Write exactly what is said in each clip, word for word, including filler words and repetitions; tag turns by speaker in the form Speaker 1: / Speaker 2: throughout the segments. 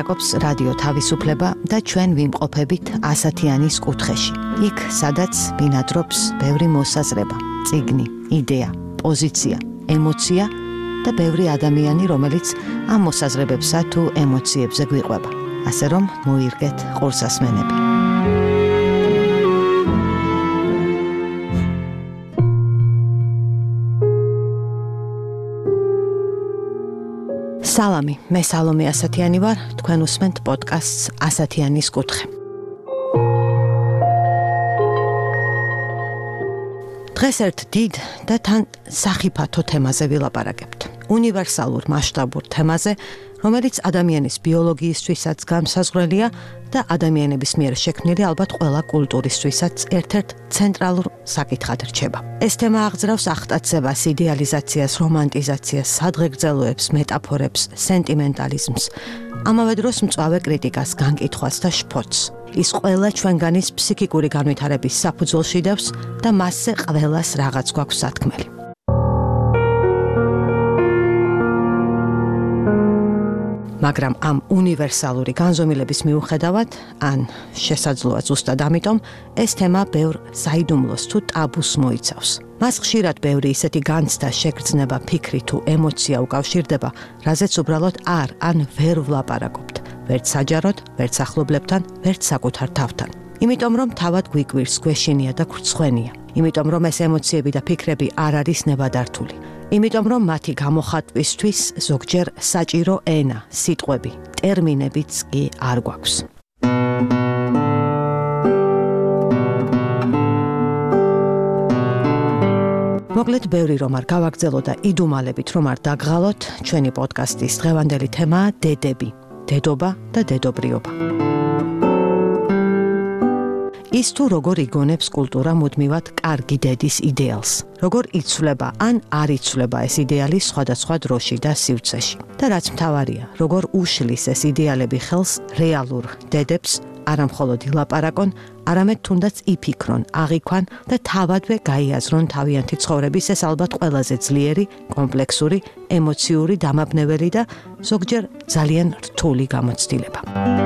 Speaker 1: ლაპარაკობს რადიო თავისუფლება და ჩვენ ვიმყოფებით ასათიანის კუთხეში. იქ, სადაც ბინადრობს ბევრი მოსაზრება, წიგნი, იდეა, პოზიცია, ემოცია და ბევრი ადამიანი, რომელიც ამ მოსაზრებებსა თუ ემოციებზე გვიყვება. ასე რომ მოირგეთ ყურსასმენები. სალამი, მე სალომე ასათიანი ვარ, თქვენ უსმენთ პოდკასტს ასათიანის კუთხე. დღეს ერთ დიდ და თან სახიფათო თემაზე ვილაპარაკებთ. უნივერსალურ მასშტაბურ თემაზე, რომელიც ადამიანის ბიოლოგიისთვისაც განსაზღვრელია და ადამიანების მიერ შექმნილი ალბათ ყველა კულტურისთვისაც ერთ-ერთ ცენტრალურ საკითხად რჩება. ეს თემა აღძრავს ახტაცებას, იდეალიზაციას, რომანტიზაციას, სადღეგრძელოებს, მეტაფორებს, სენტიმენტალიზმს, ამავე დროს მწვავე კრიტიკას, განკითხვას და შფოთს. ის ყველა ჩვენგანის ფსიქიკური განვითარების საფუძველში დევს და მასზე ყველას რაღაც გვაქვს სათქმელი. მაგრამ ამ უნივერსალური განზომილების მიუხედავად, ან შესაძლოა ზუსტად ამიტომ, ეს თემა ბევრ საიდუმლოს თუ ტაბუს მოიცავს. მას ხშირად ბევრი ისეთი განცდა, შეგრძნება, ფიქრი თუ ემოცია უკავშირდება, რაზეც უბრალოდ არ ან ვერ ვლაპარაკობთ, ვერც საჯაროდ, ვერც ახლობლებთან, ვერც საკუთარ თავთან. იმიტომ რომ თავად გვიკვირს, გვეშინია და გვრცხვენია. იმიტომ რომ ეს ემოციები და ფიქრები არ არის ნებადართული. იმიტომ რომ მათი გამოხატვისთვის ზოგჯერ საჭირო ენა, სიტყვები, ტერმინებიც კი არ გვაქვს. მოკლედ, ბევრი რომ არ გავაგრძელო და იდუმალებით რომ არ დაგღალოთ, ჩვენი პოდკასტის დღევანდელი თემაა დედები, დედობა და დედობრიობა. ის თუ როგორ იგონებს კულტურა მუდმივად კარგი დედის იდეალს, როგორ იცვლება ან არ იცვლება ეს იდეალი სხვადასხვა დროში და სივრცეში. და რაც მთავარია, როგორ უშლის ეს იდეალები ხელს რეალურ დედებს, არა მხოლოდ ილაპარაკონ, არამედ თუნდაც იფიქრონ, აღიქვან და თავადვე გაიაზრონ თავიანთი ცხოვრების ეს ალბათ ყველაზე ძლიერი, კომპლექსური, ემოციური, დამაბნეველი და ზოგჯერ ძალიან რთული გამოცდილება.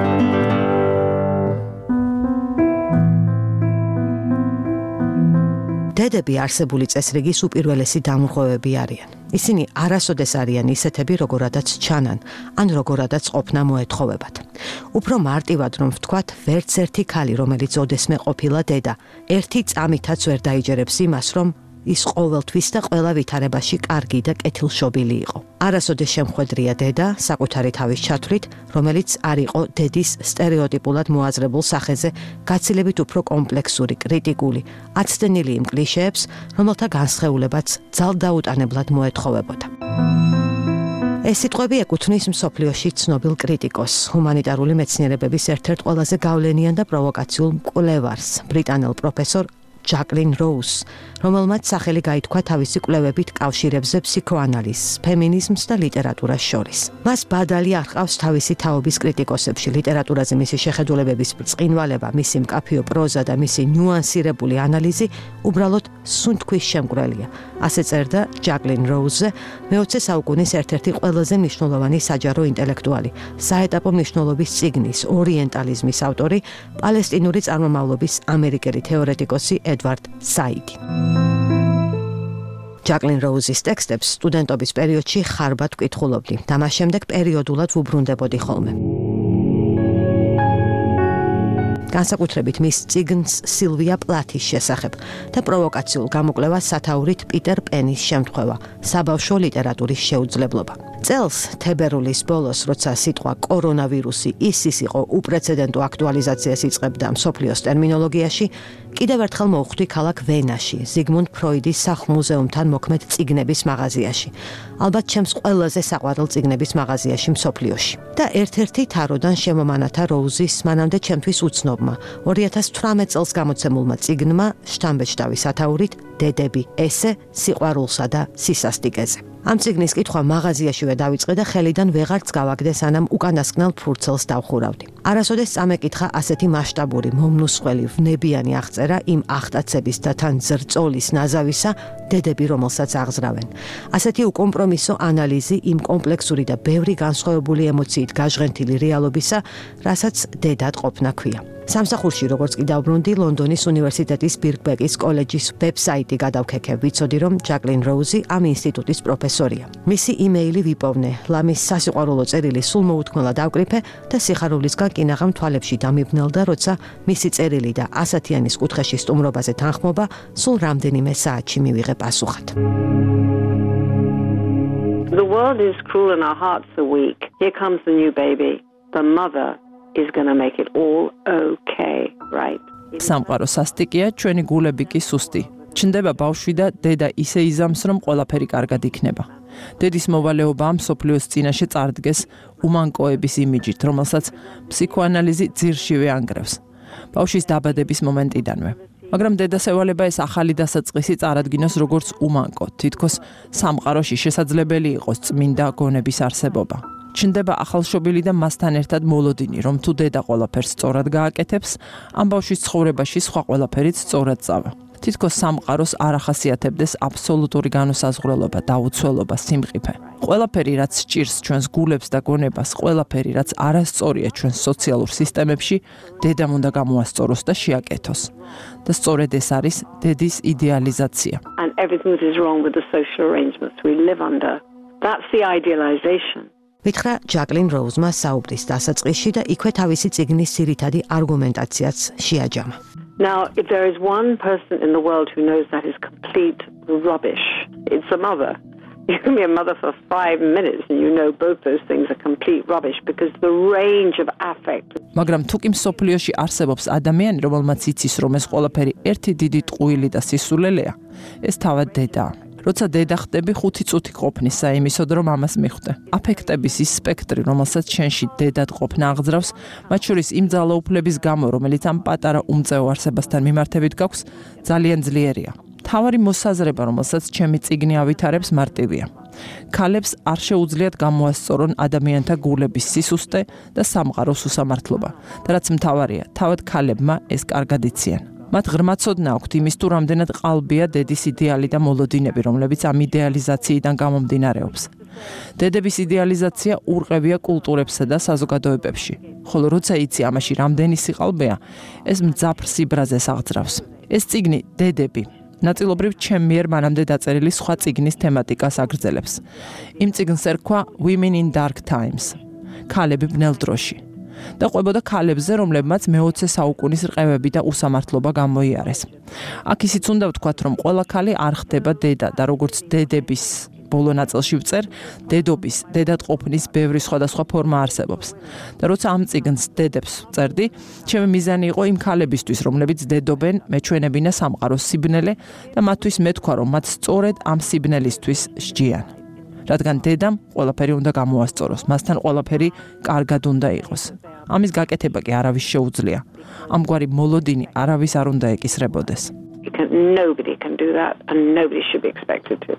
Speaker 1: დედები არსებული წესრიგის უპირველესი დამრღვევები არიან. ისინი არასოდეს არიან ისეთები, როგორადაც ჩანან, ან როგორადაც ყოფნა მოეთხოვებათ. უფრო მარტივად რომ ვთქვათ, ვერც ერთი ქალი, რომელიც ოდესმე ყოფილა დედა, ერთი წამითაც ვერ დაიჯერებს იმას, რომ ის ყოველთვის და ყველა ვითარებაში კარგი და კეთილშობილი იყო. არასოდეს შემხვედრია დედა, საკუთარი თავის ჩათვლით, რომელიც არ იყო დედის სტერეოტიპულად მოაზრებულ სახეზე, გაცილებით უფრო კომპლექსური, კრიტიკული, აცდენილი იმ კლიშეებს, რომელთა განსხეულებაც ძალდაუტანებლად მოეთხოვებოდა. ეს სიტყვები ეკუთვნის მსოფლიოში ცნობილ კრიტიკოსს, ჰუმანიტარული მეცნიერებების ერთ-ერთ ყველაზე გავლენიან და პროვოკაციულ მკვლევარს, ბრიტანელ პროფესორ ჯაკლინ როუზს, რომელმაც სახელი გაითქვა თავისი კვლევებით კავშირებზე ფსიქოანალიზს, ფემინიზმს და ლიტერატურას შორის. მას ბადალი არ ჰყავს თავისი თაობის კრიტიკოსებში, ლიტერატურაზე მისი შეხედულებების ბრწყინვალება, მისი მკაფიო პროზა და მისი ნიუანსირებული ანალიზი უბრალოდ სუნთქვის შემკვრელია. ასე წერდა ჯაკლინ როუზზე, მეოცე საუკუნის ერთ-ერთი ყველაზე მნიშვნელოვანი საჯარო ინტელექტუალი, საეტაპო მნიშვნელობის წიგნის ორიენტალიზმის ავტორი, პალესტინური წარმომავლობის ამერიკელი თეორეტიკოსი ედვარდ საიდი. ჯაკლინ როუზის ტექსტებს სტუდენტობის პერიოდში ხარბად ვკითხულობდი და მას შემდეგ პერიოდულად ვუბრუნდებოდი ხოლმე. განსაკუთრებით მის წიგნს სილვია პლათის შესახებ და პროვოკაციულ გამოკვლევას სათაურით პიტერ პენის შემთხვევა, საბავშვო ლიტერატურის შეუძლებლობა. წელს თებერვლის ბოლოს, როცა სიტყვა კორონავირუსი ისის იყო უპრეცედენტო აქტუალიზაციას იწყებდა მსოფლიოს ტერმინოლოგიაში, კიდევ ერთხელ მოვხვდი ქალაქ ვენაში, ზიგმუნდ ფროიდის სახლ-მუზეუმთან მოქმედ წიგნების მაღაზიაში. ალბათ ჩემს ყველაზე საყვარელ წიგნების მაღაზიაში მსოფლიოში. და ერთ-ერთი თაროდან შემომანათა როუზის მანამდე ჩემთვის უცნობმა ორი ათას თვრამეტ წელს გამოცემულმა წიგნმა შთამბეჭდავი სათაურით დედები, ესე სიყვარულსა და სისასტიკეზე. ამ წიგნის კითხვა მაღაზიაშივე დავიწყე და ხელიდან ვეღარც გავაგდე, სანამ უკანასკნელ ფურცელს დავხურავდი. არასოდეს წამეკითხა ასეთი მასშტაბური, მომნუსხველი, ვნებიანი აღწერა იმ ახტაცების და თან ზრწოლის ნაზავისა, დედები, რომელსაც აღზრავენ. ასეთი უკომპრომისო ანალიზი იმ კომპლექსური და ბევრი განსხვავებული ემოციით გაჟღენთილი რეალობისა, რასაც დედად ყოფნა ქვია. სამსახურში როგორც კი დავბრუნდი, ლონდონის უნივერსიტეტის ბირკბეკის კოლეჯის ვებსაიტი გადავქექე, ვიცოდი რომ ჯაკლინ როუზი ამ ინსტიტუტის პროფესორია. მისი იმეილი ვიპოვნე, ლამის სასიყვარულო წერილი სულ მოუთქმელად ავკრიფე და სიხარულისგან კინაღამ თვალებში დამიბნელდა, როცა მისი წერილი და ასათიანის კუთხეში სტუმრობაზე თანხმობა სულ რამდენიმე საათში მივიღე პასუხად.
Speaker 2: The world is cruel and our hearts are weak. Here comes the new baby. The mother is going to make it all okay, right?
Speaker 3: სამყარო სასტიკია, ჩვენი გულები კი სუსტი. ჩნდება ბავშვი და დედა ისე იზამს, რომ ყველაფერი კარგად იქნება. დედის მოვალეობა მსოფლიოს წინაშე წარდგეს უმანკოების იმიჯით, რომელსაც ფსიქოანალიზი ძირშივე ანგრევს. ბავშვის დაბადების მომენტიდანვე. მაგრამ დედას ევალება ეს ახალი დასაწყისი წარადგინოს როგორც უმანკო, თითქოს სამყაროში შესაძლებელი იყოს წმინდა გონების არსებობა. ჩნდება ახალშობილი და მასთან ერთად მოლოდინი, რომ თუ დედა ყველაფერს სწორად გააკეთებს, ამ ბავშვის ცხოვრებაში სხვა ყველაფერიც სწორად წავა. თითქოს სამყაროს არ ახასიათებდეს აბსოლუტური განუსაზღვრელობა, დაუცველობა, სიმყიფე. ყველაფერი, რაც სჭირს ჩვენს გულებს და გონებას, ყველაფერი, რაც არასწორია ჩვენს სოციალურ სისტემებში, დედამ უნდა გამოასწოროს და შეაკეთოს. და სწორედ ეს არის დედის იდეალიზაცია.
Speaker 2: And everything is wrong with the social arrangements we live under. That's the idealization.
Speaker 1: მითხრა ჯაკლინ როუზმა საუბრის დასაწყისში და იქვე თავისი წიგნის ძირითადი არგუმენტაციაც შეაჯამა.
Speaker 2: Now, if there is one person in the world who knows that is complete rubbish, it's a mother. You can be a mother for five minutes and you know both those things are complete rubbish because the range of affect.
Speaker 3: მაგრამ თუ კი მსოფლიოში არსებობს ადამიანი, რომელმაც იცის, რომ ეს ყველაფერი ერთი დიდი ტყუილი და სისულელეა, ეს თავად დედაა. როცა დედა ხდები, ხუთი წუთი ყოფნისა იმისოდ, რომ ამას მიხვდე. აფექტების ის სპექტრი, რომელსაც შენში დედად ყოფნა აღძრავს, მათ შორის იმ ძალაუფლების გამო, რომელიც ამ პატარა უმწეო არსებასთან მიმართებით გაქვს, ძალიან ძლიერია. თავარი მოსაზრება, რომელსაც ჩემი წიგნი ავითარებს, მარტივია. ქალებს არ შეუძლიათ გამოასწორონ ადამიანთა გულების სისუსტე და სამყაროს უსამართლობა. და რაც მთავარია, თავად ქალებმა ეს კარგად იციან. მათ ღრმა ცოდნა აქვთ იმის თუ რამდენად ყალბია დედის იდეალი და მოლოდინები, რომლებიც ამ იდეალიზაციიდან გამომდინარეობს. დედების იდეალიზაცია ურყევია კულტურებსა და საზოგადოებებში. ხოლო როცა იცი ამაში რამდენი სიყალბეა, ეს მძაფრ სიბრაზეს აღძრავს. ეს წიგნი დედები ნაწილობრივ ჩემ მიერ მანამდე დაწერილი სხვა წიგნის თემატიკას აგრძელებს. იმ წიგნს ერქვა Women in Dark Times. ქალები ბნელ დროში. და ყვებოდა ქალებზე, რომლებმაც მეოცე საუკუნის რყევები და უსამართლობა გამოიარეს. აქ ისიც უნდა ვთქვათ, რომ ყველა ქალი არ ხდება დედა და როგორც დედების ბოლო ნაწილში ვწერ, დედობის, დედად ყოფნის ბევრი სხვადასხვა ფორმა არსებობს. და როცა ამ წიგნს დედებს ვწერდი, ჩემი მიზანი იყო იმ ქალებისთვის, რომლებიც დედობენ, მეჩვენებინა სამყაროს სიბნელე და მათთვის მეთქვა, რომ მათ სწორედ ამ სიბნელისთვის სჯიან. რადგან დედამ ყველაფერი უნდა გამოასწოროს, მასთან ყველაფერი კარგად უნდა იყოს. ამის გაკეთება კი არავის შეუძლია. ამგვარი მოლოდინი არავის არ უნდა ეკისრებოდეს.
Speaker 2: Nobody can do that and nobody should be expected to.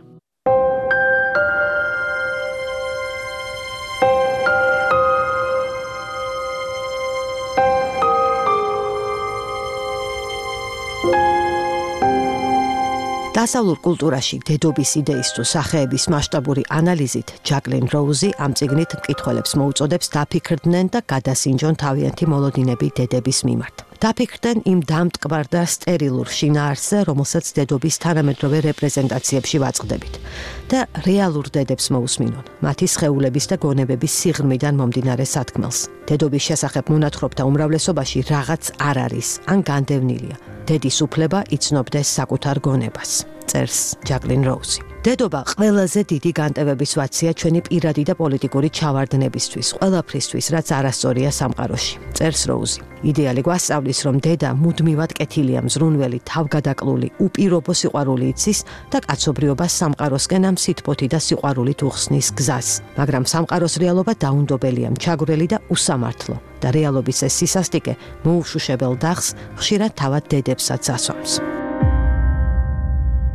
Speaker 1: დასავლურ კულტურაში დედობის იდეის თუ სახეების მასშტაბური ანალიზით ჯაკლინ როუზი ამ წიგნით მკითხველებს მოუწოდებს დაფიქრდნენ და გადასინჯონ თავიანთი მოლოდინები დედების მიმართ. დაფიქრდნენ იმ დამტკბარ და სტერილურ შინაარსზე, რომელსაც დედობის თანამედროვე რეპრეზენტაციებში ვაწყდებით და რეალურ დედებს მოусმინონ, მათი სხეულების და გონებების სიღრმიდან მომდინარე სათქმელს. დედობის შესახებ მონათხრობთა უმრავლესობაში რაღაც არ არის, ან განდევნილია. დედის უფლება იცნობდეს საკუთარ გონებას, წერს ჯაკლინ როუზი. დედობა ყველაზე დიდი განტევების ვაცია ჩვენი პირადი და პოლიტიკური ჩავარდნებისთვის, ყველაფრისთვის, რაც არასწორია სამყაროში, წერს როუზი. იდეალი გვასწავლის, რომ დედა მუდმივად კეთილია, მზრუნველი, თავგადაკლული, უპირობო სიყვარული იცის და კაცობრიობას სამყაროსკენ ამ სითბოთი და სიყვარულით უხსნის გზას. მაგრამ სამყაროს რეალობა დაუნდობელია, მჩაგვრელი და უსამართლო და რეალობის ეს სისასტიკე მოუშუშებელ დახს ხშირად თავად დედებსაც ასვამს.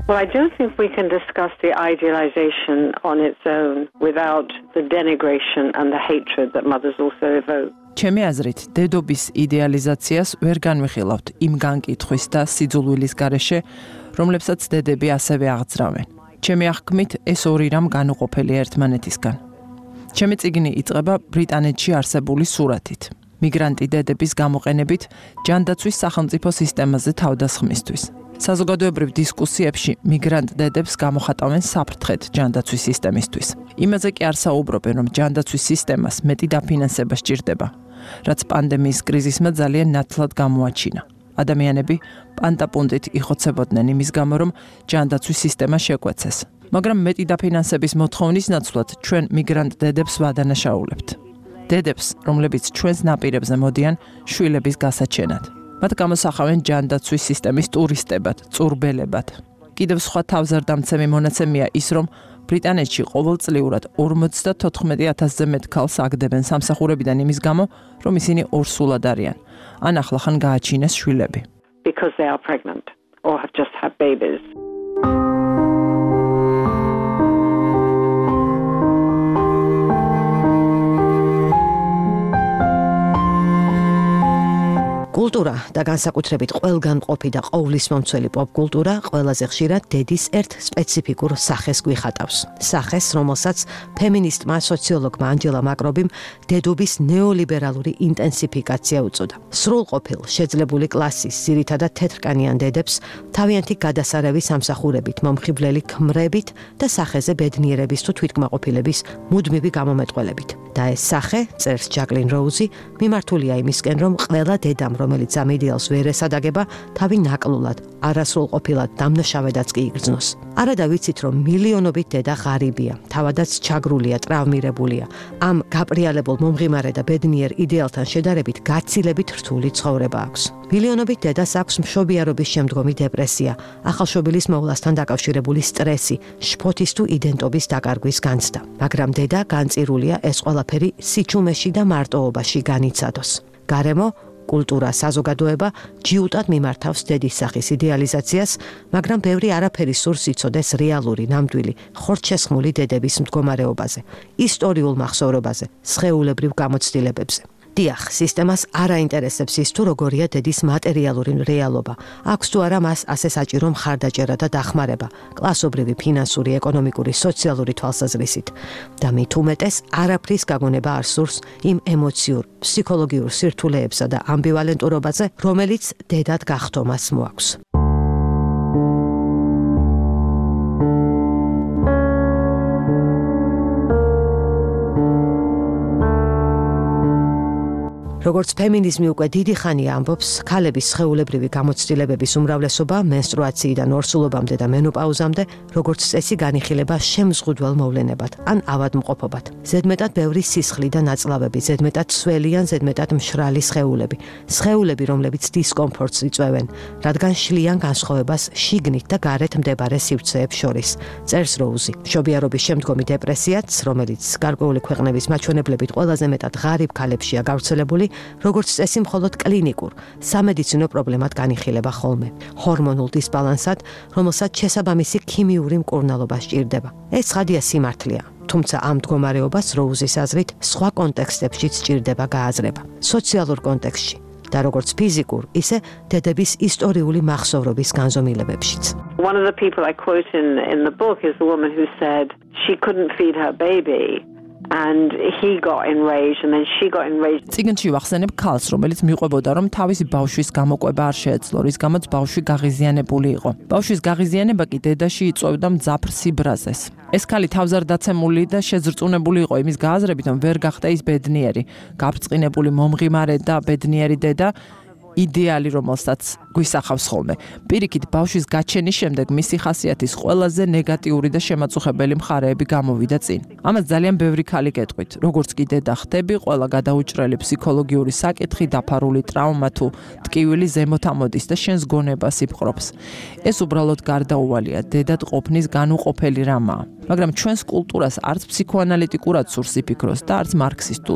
Speaker 2: Well, I don't think we can discuss the idealization on its own without the denigration and the hatred that mothers also evoke.
Speaker 3: ჩემი აზრით, დედობის იდეალიზაციას ვერ განვიხილავთ იმ განკითხვის და სიძულვილის გარეშე, რომლებსაც დედები ასევე აღძრავენ. ჩემი აღქმით, ეს ორი რამ განუყოფელი ერთმანეთისგან. ჩემი წიგნი იწყება ბრიტანეთში არსებული სურათით. მიგრანტი დედების გამოყენებით ჯანდაცვის სახელმწიფო სისტემაზე თავდასხმისთვის. საზოგადოებრივ დისკუსიებში მიგრანტ დედებს გამოხატავენ საფრთხედ ჯანდაცვის სისტემისთვის. იმაზე კი არ საუბრობენ, რომ ჯანდაცვის სისტემას მეტი დაფინანსება სჭირდება, რაც პანდემიის კრიზისმა ძალიან ნათლად გამოაჩინა. ადამიანები პანტაპუნტით იხოცებოდნენ იმის გამო, რომ ჯანდაცვის სისტემა შეკვეცეს. მაგრამ მეტი დაფინანსების მოთხოვნის ნაცვლად ჩვენ მიგრანტ დედებს ვადანაშაულებთ. დედებს, რომლებიც ჩვენს ნაპირებზე მოდიან შვილების გასაჩენად. მათ გამოსახავენ ჯანდაცვის სისტემის ტურისტებად, წურბელებად. კიდევ სხვა თავზარდამცემი მონაცემია ის, რომ ბრიტანეთში ყოველწლიურად ორმოცდათოთხმეტი ათასზე მეტ ქალს აგდებენ სამსახურებიდან იმის გამო, რომ ისინი ორსულად არიან. ან ახლახან გააჩინეს შვილები.
Speaker 2: Because they are pregnant or have just had babies.
Speaker 1: კულტურა და განსაკუთრებით ყველგან მყოფი და ყოვლის მომცველი პოპ-კულტურა ყველაზე ხშირად დედის ერთ სპეციფიკურ სახეს გვიხატავს. სახეს, რომელსაც ფემინისტმა სოციოლოგმა ანჯელა მაკრობიმ დედობის ნეოლიბერალური ინტენსიფიკაცია უწოდა. სრულყოფილ შეძლებული კლასის, ძირითადად თეთრკანიან დედებს თავიანთი გადასარევი სამსახურებით, მომხიბვლელი ქმრებით და სახეზე ბედნიერების თუ თვითკმაყოფილების მუდმივი გამომეტყველებით. და ეს სახე, წერს ჯაკლინ როუზი, მიმართულია იმისკენ, რომ ყველა დედამ, რომელიც ამ იდეალს ვერ ესადაგება, თავი ნაკლულად, არასრულყოფილად დამნაშავედაც კი იგრძნოს. არადა ვიცით, რომ მილიონობით დედა ღარიბია, თავადაც ჩაგრულია, ტრავმირებულია. ამ გაპრიალებულ მომღიმარე და ბედნიერ იდეალთან შედარებით გაცილებით რთული ცხოვრება აქვს. მილიონობით დედას აქვს მშობიარობის შემდგომი დეპრესია, ახალშობილის მოვლასთან დაკავშირებული სტრესი, შფოთის თუ იდენტობის დაკარგვის განცდა. მაგრამ დედა განწირულია ეს ყველაფერი სიჩუმეში და მარტოობაში განიცადოს. გარემო, კულტურა, საზოგადოება ჯიუტად მიმართავს დედის სახის იდეალიზაციას, მაგრამ ბევრი არაფერი სურს იცოდეს რეალური, ნამდვილი, ხორცშესხმული დედების მდგომარეობაზე, ისტორიულ მახსოვრობაზე, სხეულებრივ გამოცდილებებზე. დიახ, სისტემას არ აინტერესებს ის თუ როგორია დედის მატერიალური რეალობა, აქვს თუ არა მას ასე საჭირო მხარდაჭერა და დახმარება, კლასობრივი, ფინანსური, ეკონომიკური, სოციალური თვალსაზრისით. და მით უმეტეს არაფრის გაგონება არ სურს იმ ემოციურ, ფსიქოლოგიურ სირთულეებსა და ამბივალენტურობაზე, რომელიც დედად გახდომას მოაქვს. როგორც ფემინიზმი უკვე დიდი ხანია ამბობს, ქალების სხეულებრივი გამოცდილებების უმრავლესობა მენსტრუაციიდან ორსულობამდე და მენოპაუზამდე, როგორც წესი განიხილება შემზღუდველ მოვლენებად, ან ავადმყოფობად. ზედმეტად ბევრი სისხლი და ნაწლავები, ზედმეტად სველი ან ზედმეტად მშრალი სხეულები, სხეულები, რომლებიც დისკომფორტს იწვევენ, რადგან შლიან განსხვავებას შიგნით და გარეთ მდებარე სივრცეებს შორის. წერს როუზი. მშობიარობის შემდგომი დეპრესიაც, რომელიც გარკვეული ქვეყნების მაჩვენებლებით ყველაზე მეტად ღარიბ ქალებშია გავრცელებული, როგორც წესი მხოლოდ კლინიკურ, სამედიცინო პრობლემად განიხილება ხოლმე, ჰორმონულ დისბალანსად, რომელსაც შესაბამისი ქიმიური მკურნალობა სჭირდება. ეს ცხადია სიმართლეა, თუმცა ამ მდგომარეობას როუზის აზრით სხვა კონტექსტებშიც სჭირდება გააზრება, სოციალურ კონტექსტში და როგორც ფიზიკურ, ისე დედების ისტორიული მახსოვრობის განზომილებებშიც.
Speaker 2: One of the people I quote in, in the book is the woman who said she couldn't feed her baby. And he got enraged and then she got enraged.
Speaker 3: წიგნში ვახსენებ ქალს, რომელიც მიყვებოდა, რომ თავისი ბავშვის გამოყვება არ შეეძლო, რის გამოც ბავშვი გაღიზიანებული იყო. ბავშვის გაღიზიანება კი დედაში იწვევდა მძაფრ სიბრაზეს. ეს ქალი თავზარდაცემული და შეზრწუნებული იყო იმის გააზრებით, რომ ვერ გახდა ის ბედნიერი, გაბრწყინებული მომღიმარე და ბედნიერი დედა, იდეალი, რომელსაც გვისახავს ხოლმე. პირიქით, ბავშვის გაჩენის შემდეგ მისი ხასიათის ყველაზე ნეგატიური და შემაწუხებელი მხარეები გამოვიდა წინ. ამას ძალიან ბევრი ქალი გეტყვით, როგორც კი დედა ხდები, ყველა გადაუჭრელი ფსიქოლოგიური საკითხი, დაფარული ტრავმა თუ ტკივილი ზემოთ ამოდის და შენს გონებას იპყრობს. ეს უბრალოდ გარდაუვალია, დედად ყოფნის განუყოფელი რამაა. მაგრამ ჩვენს კულტურას არც ფსიქოანალიტიკურად სურს იფიქროს და არც მარქსისტულად.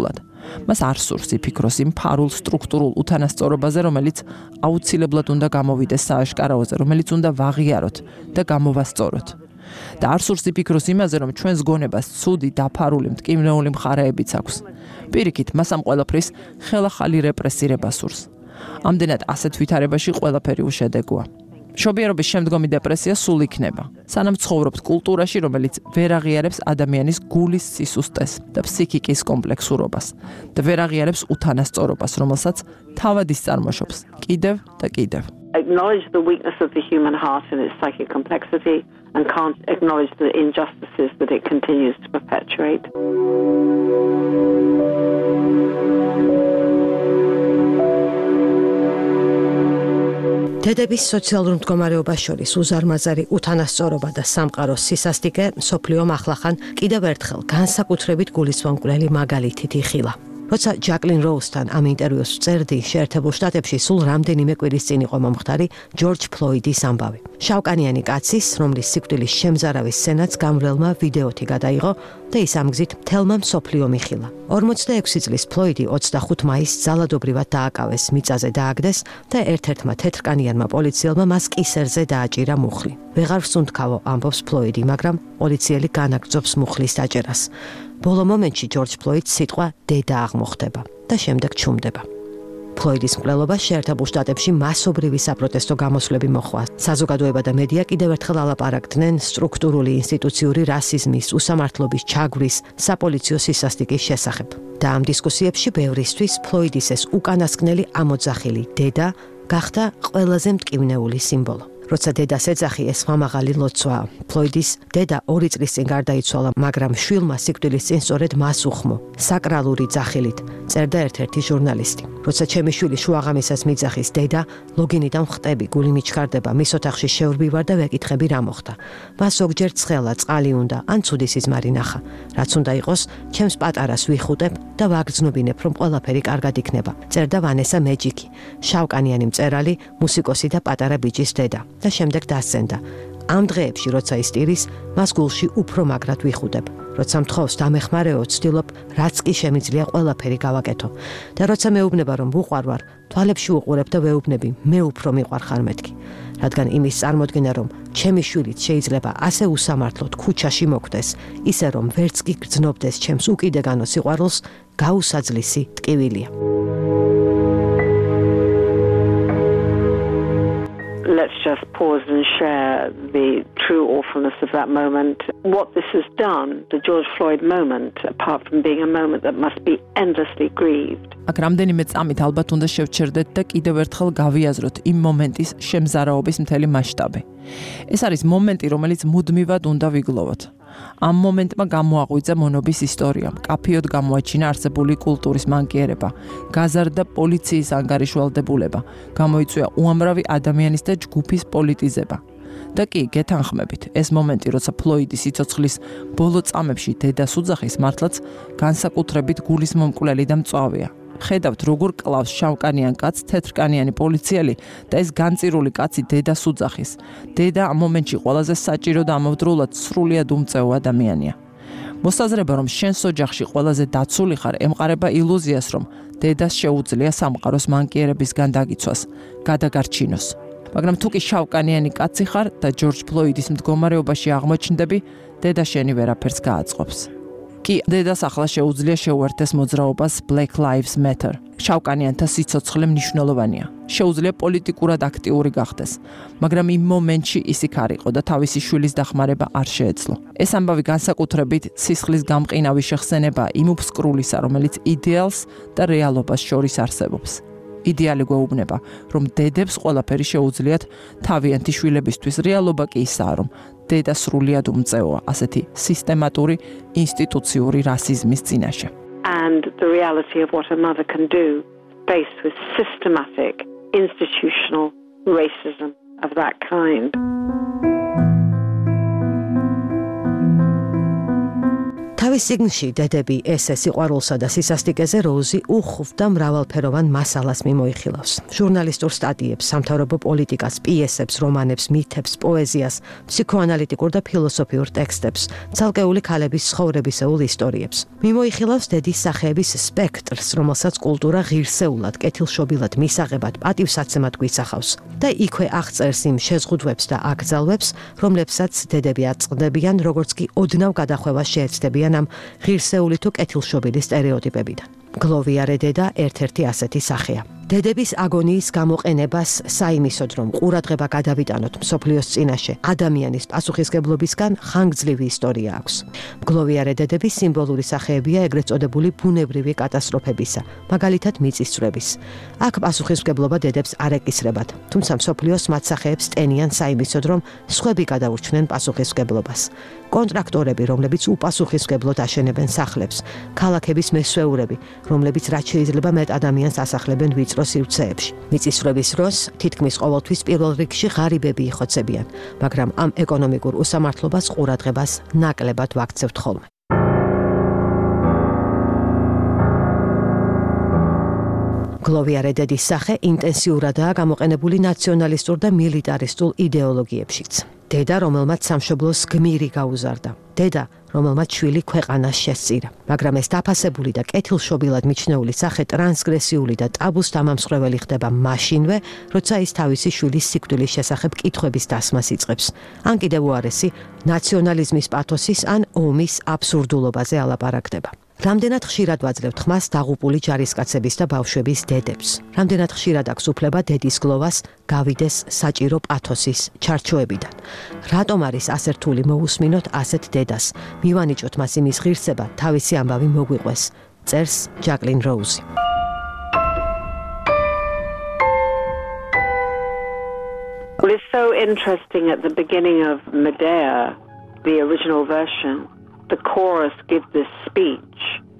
Speaker 3: მას არ სურს იფიქროს იმ ფარულ სტრუქტურულ უთანასწორობაზე, რომელიც აუცილებლად უნდა გამოვიდეს სააშკარაოზე, რომელიც უნდა ვაღიაროთ და გამოვასწოროთ. და არ სურს იფიქროს იმაზე, რომ ჩვენს გონებას ცუდი, დაფარული, მტკივნეული მხარეებიც აქვს. პირიქით, მას ამ ყველაფრის ხელახალი რეპრესირება სურს. ამდენად ასეთ ვითარებაში ყველაფერი უშედეგოა. მშობიარობის შემდგომი დეპრესია სულ იქნება, სანამ ცხოვრობთ კულტურაში, რომელიც ვერ აღიარებს ადამიანის გულის სისუსტეს და ფსიქიკის კომპლექსურობას და ვერ აღიარებს უთანასწორობას, რომელსაც თავად ის წარმოშობს, კიდევ და კიდევ.
Speaker 2: Acknowledge the weakness of the human heart and its psychic complexity and can't acknowledge the injustices that it continues to perpetuate.
Speaker 1: დედების სოციალურ მდგომარეობას შორის უზარმაზარი უთანასწორობა და სამყაროს სისასტიკე მსოფლიომ ახლახან კიდევ ერთხელ განსაკუთრებით გულისვამკვლელი მაგალითით იხილა. როცა ჯაკლინ როუსთან ამ ინტერვიუს ვწერდი, შეერთებულ შტატებში სულ რამდენიმე კვირის წინ იყო მომხდარი ჯორჯ ფლოიდის ამბავი. შავკანიანი კაცის, რომლის სიკვდილის შემზარავის სცენაც გამრელმა ვიდეოთი გადაიღო და ის ამ გზით მთელმა მსოფლიომ იხილა. ორმოცდაექვსი წლის ფლოიდი ოცდახუთ მაისს ძალადობრივად დააკავეს, მიწაზე დააგდეს და ერთ-ერთმა თეთრკანიანმა პოლიციელმა მას კისერზე დააჭირა მუხლი. ვეღარ ვსუნთქავო, ამბობს ფლოიდი, მაგრამ პოლიციელი განაგრძობს მუხლის დაჭერას. ბოლო მომენტში ჯორჯ ფლოიდს სიტყვა დედა აღმოხდება და შემდეგ ჩუმდება. ფლოიდის მკვლელობას შეერთებულ შტატებში მასობრივი საპროტესტო გამოსვლები მოჰყვა. საზოგადოება და მედია კიდევ ერთხელ ალაპარაკდნენ სტრუქტურული ინსტიტუციური რასიზმის, უსამართლობის ჩაგვრის, საპოლიციო სისასტიკის შესახებ. და ამ დისკუსიებში ბევრისთვის ფლოიდის ეს უკანასკნელი ამოძახილი დედა გახდა ყველაზე მტკივნეული სიმბოლო. როცა დედას ეძახი, ეს მამაღალი ლოცვაა. ფლოიდის დედა ორი წლის წინ გარდაიცვალა, მაგრამ შვილმა სიკვდილის წინ სწორედ მას უხმო, საკრალური ძახილით, წერდა ერთ-ერთი ჟურნალისტი. როცა ჩემი შვილი შუაღამისას მიძახის დედა, ლოგინიდან ვხტები, გული მიჩქარდება, მის ოთახში შევრბივარ და ვეკითხები რა მოხდა. მას ზოგჯერ ცხელა, წყალი უნდა, ან ცუდი სიზმარი ნახა. რაც უნდა იყოს, ჩემს პატარას ვიხუტებ და ვაგრძნობინებ, რომ ყველაფერი კარგად იქნება. წერდა ვანესა მეჯიკი, შავკანიანი მწერალი, მუსიკოსი და პატარა ბიჭის დედა. და შემდეგ დასცენდა. ამ დღეებში, როცა ის ტირის, მას გულში უფრო მაგრად ვიხუდებ. როცა მთხოვს დამეხმარეო, ვცდილობ, რაც კი შემიძლია ყველაფერი გავაკეთო. და როცა მეუბნება, რომ ვუყვარვარ, თვალებში უყურებ და ვეუბნები, მე უფრო მიყვარხარ მეთქი. რადგან იმის წარმოდგენა, რომ ჩემი შვილიც შეიძლება ასე უსამართლოდ ქუჩაში მოკვდეს, ისე რომ ვერც კი გრძნობდეს ჩემს უკიდეგანო სიყვარულს, გაუსაძლისი ტკივილია.
Speaker 2: Let's just pause and share the true awfulness of that moment. What this has done, the George Floyd moment, apart from being a moment that must be endlessly grieved.
Speaker 3: აქ რამდენიმე წამით ალბათ უნდა შევჩერდეთ და კიდევ ერთხელ გავიაზროთ იმ მომენტის შემზარავობის მთელი მასშტაბი. ეს არის მომენტი, რომელიც მუდმივად უნდა ვიგლოვოთ. ამ მომენტმა გამოაღვიძა მონობის ისტორია, კაფეოდ გამოაჩინა არსებული კულტურის მანკიერება, გაზარდა პოლიციის ანგარიშვალდებულება, გამოიწვია უამრავი ადამიანის და ჯგუფის პოლიტიზება. და კი, გეთანხმებით, ეს მომენტი, როცა ფლოიდის სიცოცხლის ბოლო წამებში დედას უძახის, მართლაც განსაკუთრებით გულისმომკვლელი და მწვავეა. ხედავთ, როგორ კლავს შავკანიან კაცს თეთრკანიანი პოლიციელი და ეს განწირული კაცი დედას უძახის. დედა ამ მომენტში ყველაზე საჭირო და ამავდროულად სრულიად უმწეო ადამიანია. მოსაზრება, რომ შენს ოჯახში ყველაზე დაცული ხარ, ემყარება ილუზიას, რომ დედას შეუძლია სამყაროს მანკიერებისგან დაგიცვას, გადაგარჩინოს. მაგრამ თუ კი შავკანიანი კაცი ხარ და ჯორჯ ფლოიდის მდგომარეობაში აღმოჩნდები, დედა შენი ვერაფერს გააწყობს. კი, დედას ახლა შეუძლია შეუერთდეს მოძრაობას Black Lives Matter. შავკანიანთა სიცოცხლე მნიშვნელოვანია. შეუძლია პოლიტიკურად აქტიური გახდეს, მაგრამ იმ მომენტში ის იქ არ იყო და თავისი შვილის დახმარება არ შეეძლო. ეს ამბავი განსაკუთრებით სისხლის გამყინავი შეხსენება იმ უბსკრულისა, რომელიც იდეალს და რეალობას შორის არსებობს. იდეალი გვეუბნება, რომ დედებს ყველაფერი შეუძლიათ თავიანთი შვილებისთვის, რეალობა კი ისაა, რომ დედა სრულიად უმწეოა ასეთი სისტემატური ინსტიტუციური რასიზმის წინაშე.
Speaker 2: And the reality of what a mother can do faced with systematic institutional racism of that kind.
Speaker 1: თავის წიგნში დედები ესე სიყვარულსა და სისასტიკეზე როუზი უხვდა მრავალფეროვან მასალას მიმოიხილავს. ჟურნალისტურ სტატიებს, სამთავრობო პოლიტიკას, პიესებს, რომანებს, მითებს, პოეზიას, ფსიქოანალიტიკურ და ფილოსოფიურ ტექსტებს, ცალკეული ქალების ცხოვრებისეულ ისტორიებს. მიმოიხილავს დედის სახეების სპექტრს, რომელსაც კულტურა ღირსეულად, კეთილშობილად, მისაღებად, პატივსაცემად გვისახავს და იქვე აღწერს იმ შეზღუდვებს და აკრძალვებს, რომლებსაც დედები აწყდებიან, როგორც კი ოდნავ გადახვევას შეეცდებიან ამ ღირსეული თუ კეთილშობილი სტერეოტიპებიდან. გლოვიარე დედა ერთ-ერთი ასეთი სახეა. დედების აგონიის გამოყენებას საიმისოდ, რომ ყურადღება გადავიტანოთ მსოფლიოს წინაშე ადამიანის პასუხისგებლობისგან ხანგრძლივი ისტორია აქვს. გლოვიარე დედები სიმბოლური სახეებია ეგრეთ წოდებული ბუნებრივი კატასტროფებისა, მაგალითად მიწისძვრების. აქ პასუხისგებლობა დედებს არ ეკისრებათ, თუმცა მსოფლიოს მათ სახეებს ტენიან საიმისოდ, რომ სხვები გადაურჩნენ პასუხისგებლობას. კონტრაქტორები, რომლებიც უპასუხისგებლოდ აშენებენ სახლებს, ქალაქების მესვეურები, რომლებიც რაც შეიძლება მეტ ადამიანს ასახლებენ ვიწრო სივრცეებში. მიწისძვრების დროს თითქმის ყოველთვის პირველ რიგში ღარიბები იხოცებიან, მაგრამ ამ ეკონომიკურ უსამართლობას ყურადღებას ნაკლებად ვაქცევთ ხოლმე. გლოვიარე დედის სახე ინტენსიურადაა გამოყენებული ნაციონალისტურ და მილიტარისტულ იდეოლოგიებშიც. დედა, რომელმაც სამშობლოს გმირი გაუზარდა. დედა, რომელმაც შვილი ქვეყანას შესწირა. მაგრამ ეს დაფასებული და კეთილშობილად მიჩნეული სახე ტრანსგრესიული და ტაბუს დამამსხვრეველი ხდება მაშინვე, როცა ის თავისი შვილის სიკვდილის შესახებ კითხვების დასმას იწყებს. ან კიდევ უარესი, ნაციონალიზმის პათოსის ან ომის აბსურდულობაზე ალაპარაკდება. რამდენად ხშირად ვაძლევთ ხმას დაღუპული ჯარისკაცების და ბავშვების დედებს. რამდენად ხშირად აქვს უფლება დედის გლოვას გავიდეს საჭირო პათოსის ჩარჩოებიდან. რატომ არის ასე რთული მოусმინოთ ასეთ დედას? მივანიჭოთ მას იმის ღირსება, თავისი ამბავი მოგვიყვეს. წერს ჯაკლინ როუზი.
Speaker 2: Well, it's so interesting at the beginning of Medea, the original version. The chorus gives this speech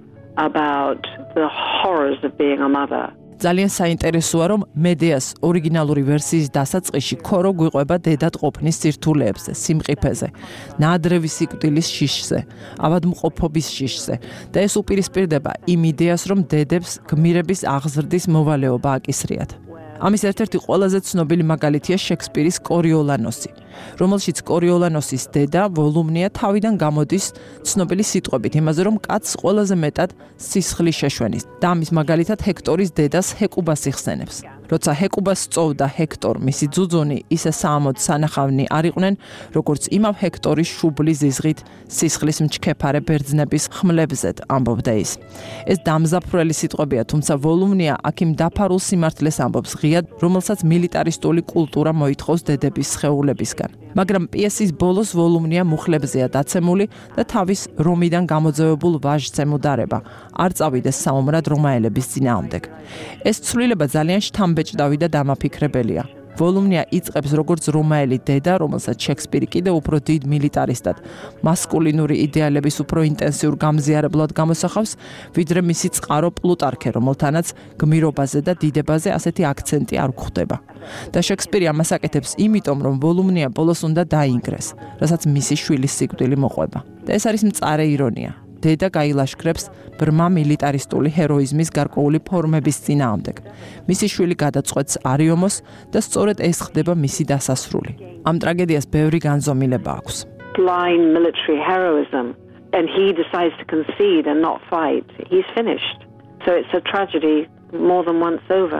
Speaker 2: about the horrors of being a mother.
Speaker 3: ძალიან საინტერესოა, რომ მედეას ორიგინალური ვერსიის დასაწყისში ქორო გვიყვება დედად ყოფნის სირთულეებზე, სიმყიფეზე, ნაადრევი სიკვდილის შიშზე, ავადმყოფობის შიშზე და ეს უპირისპირდება იმ იდეას, რომ დედებს გმირების აღზრდის მოვალეობა აკისრიათ. ამის ერთ-ერთი ყველაზე ცნობილი მაგალითია შექსპირის კორიოლანოსი, რომელშიც კორიოლანოსის დედა ვოლუმნია თავიდან გამოდის ცნობილი სიტყვებით იმაზე, რომ კაცს ყველაზე მეტად სისხლი შეშვენის და ამის მაგალითად ჰექტორის დედას ჰეკუბას იხსენებს. როცა ჰეკუბას სწოვდა ჰექტორ, მისი ძუძუნი ისე საამოდ სანახავნი არ იყვნენ, როგორც იმავ ჰექტორის შუბლი ზიზღით სისხლის მჩქეფარე ბერძნების ხმლებზედ, ამბობდა ის. ეს დამზაფრული სიტყვებია, თუმცა ვოლუმნია აქ იმ დაფარულ სიმართლეს ამბობს ღიად, რომელსაც მილიტარისტული კულტურა მოითხოვს დედების სხეულებისგან. მაგრამ პიესის ბოლოს ვოლუმნია მუხლებზეა დაცემული და თავის რომიდან გამოძევებულ ვაჟს ემუდარება, არ წავიდეს საომრად რომაელების წინააღმდეგ. ეს ცვლილება ძალიან შთამბეჭდავი და დამაფიქრებელია. ვოლუმნია იწყებს როგორც რომაელი დედა, რომელსაც შექსპირი კიდევ უფრო დიდ მილიტარისტად, მასკულინური იდეალების უფრო ინტენსიურ გამზიარებლად გამოსახავს, ვიდრე მისი წყარო პლუტარქე, რომელთანაც გმირობაზე და დიდებაზე ასეთი აქცენტი არ გვხვდება. და შექსპირი ამას აკეთებს იმიტომ, რომ ვოლუმნია ბოლოს უნდა დაინგრეს, რასაც მისი შვილის სიკვდილი მოყვება. და ეს არის მწარე ირონია. დედა გაილაშქრებს ბრმა მილიტარისტული ჰეროიზმის გარკვეული ფორმების წინააღმდეგ. მისი შვილი გადაწყვეტს არიომოს და სწორედ ეს ხდება მისი დასასრული. ამ ტრაგედიას ბევრი განზომილება აქვს.
Speaker 2: Blind military heroism, and he decides to concede and not fight. He's finished. So it's a tragedy more than once over.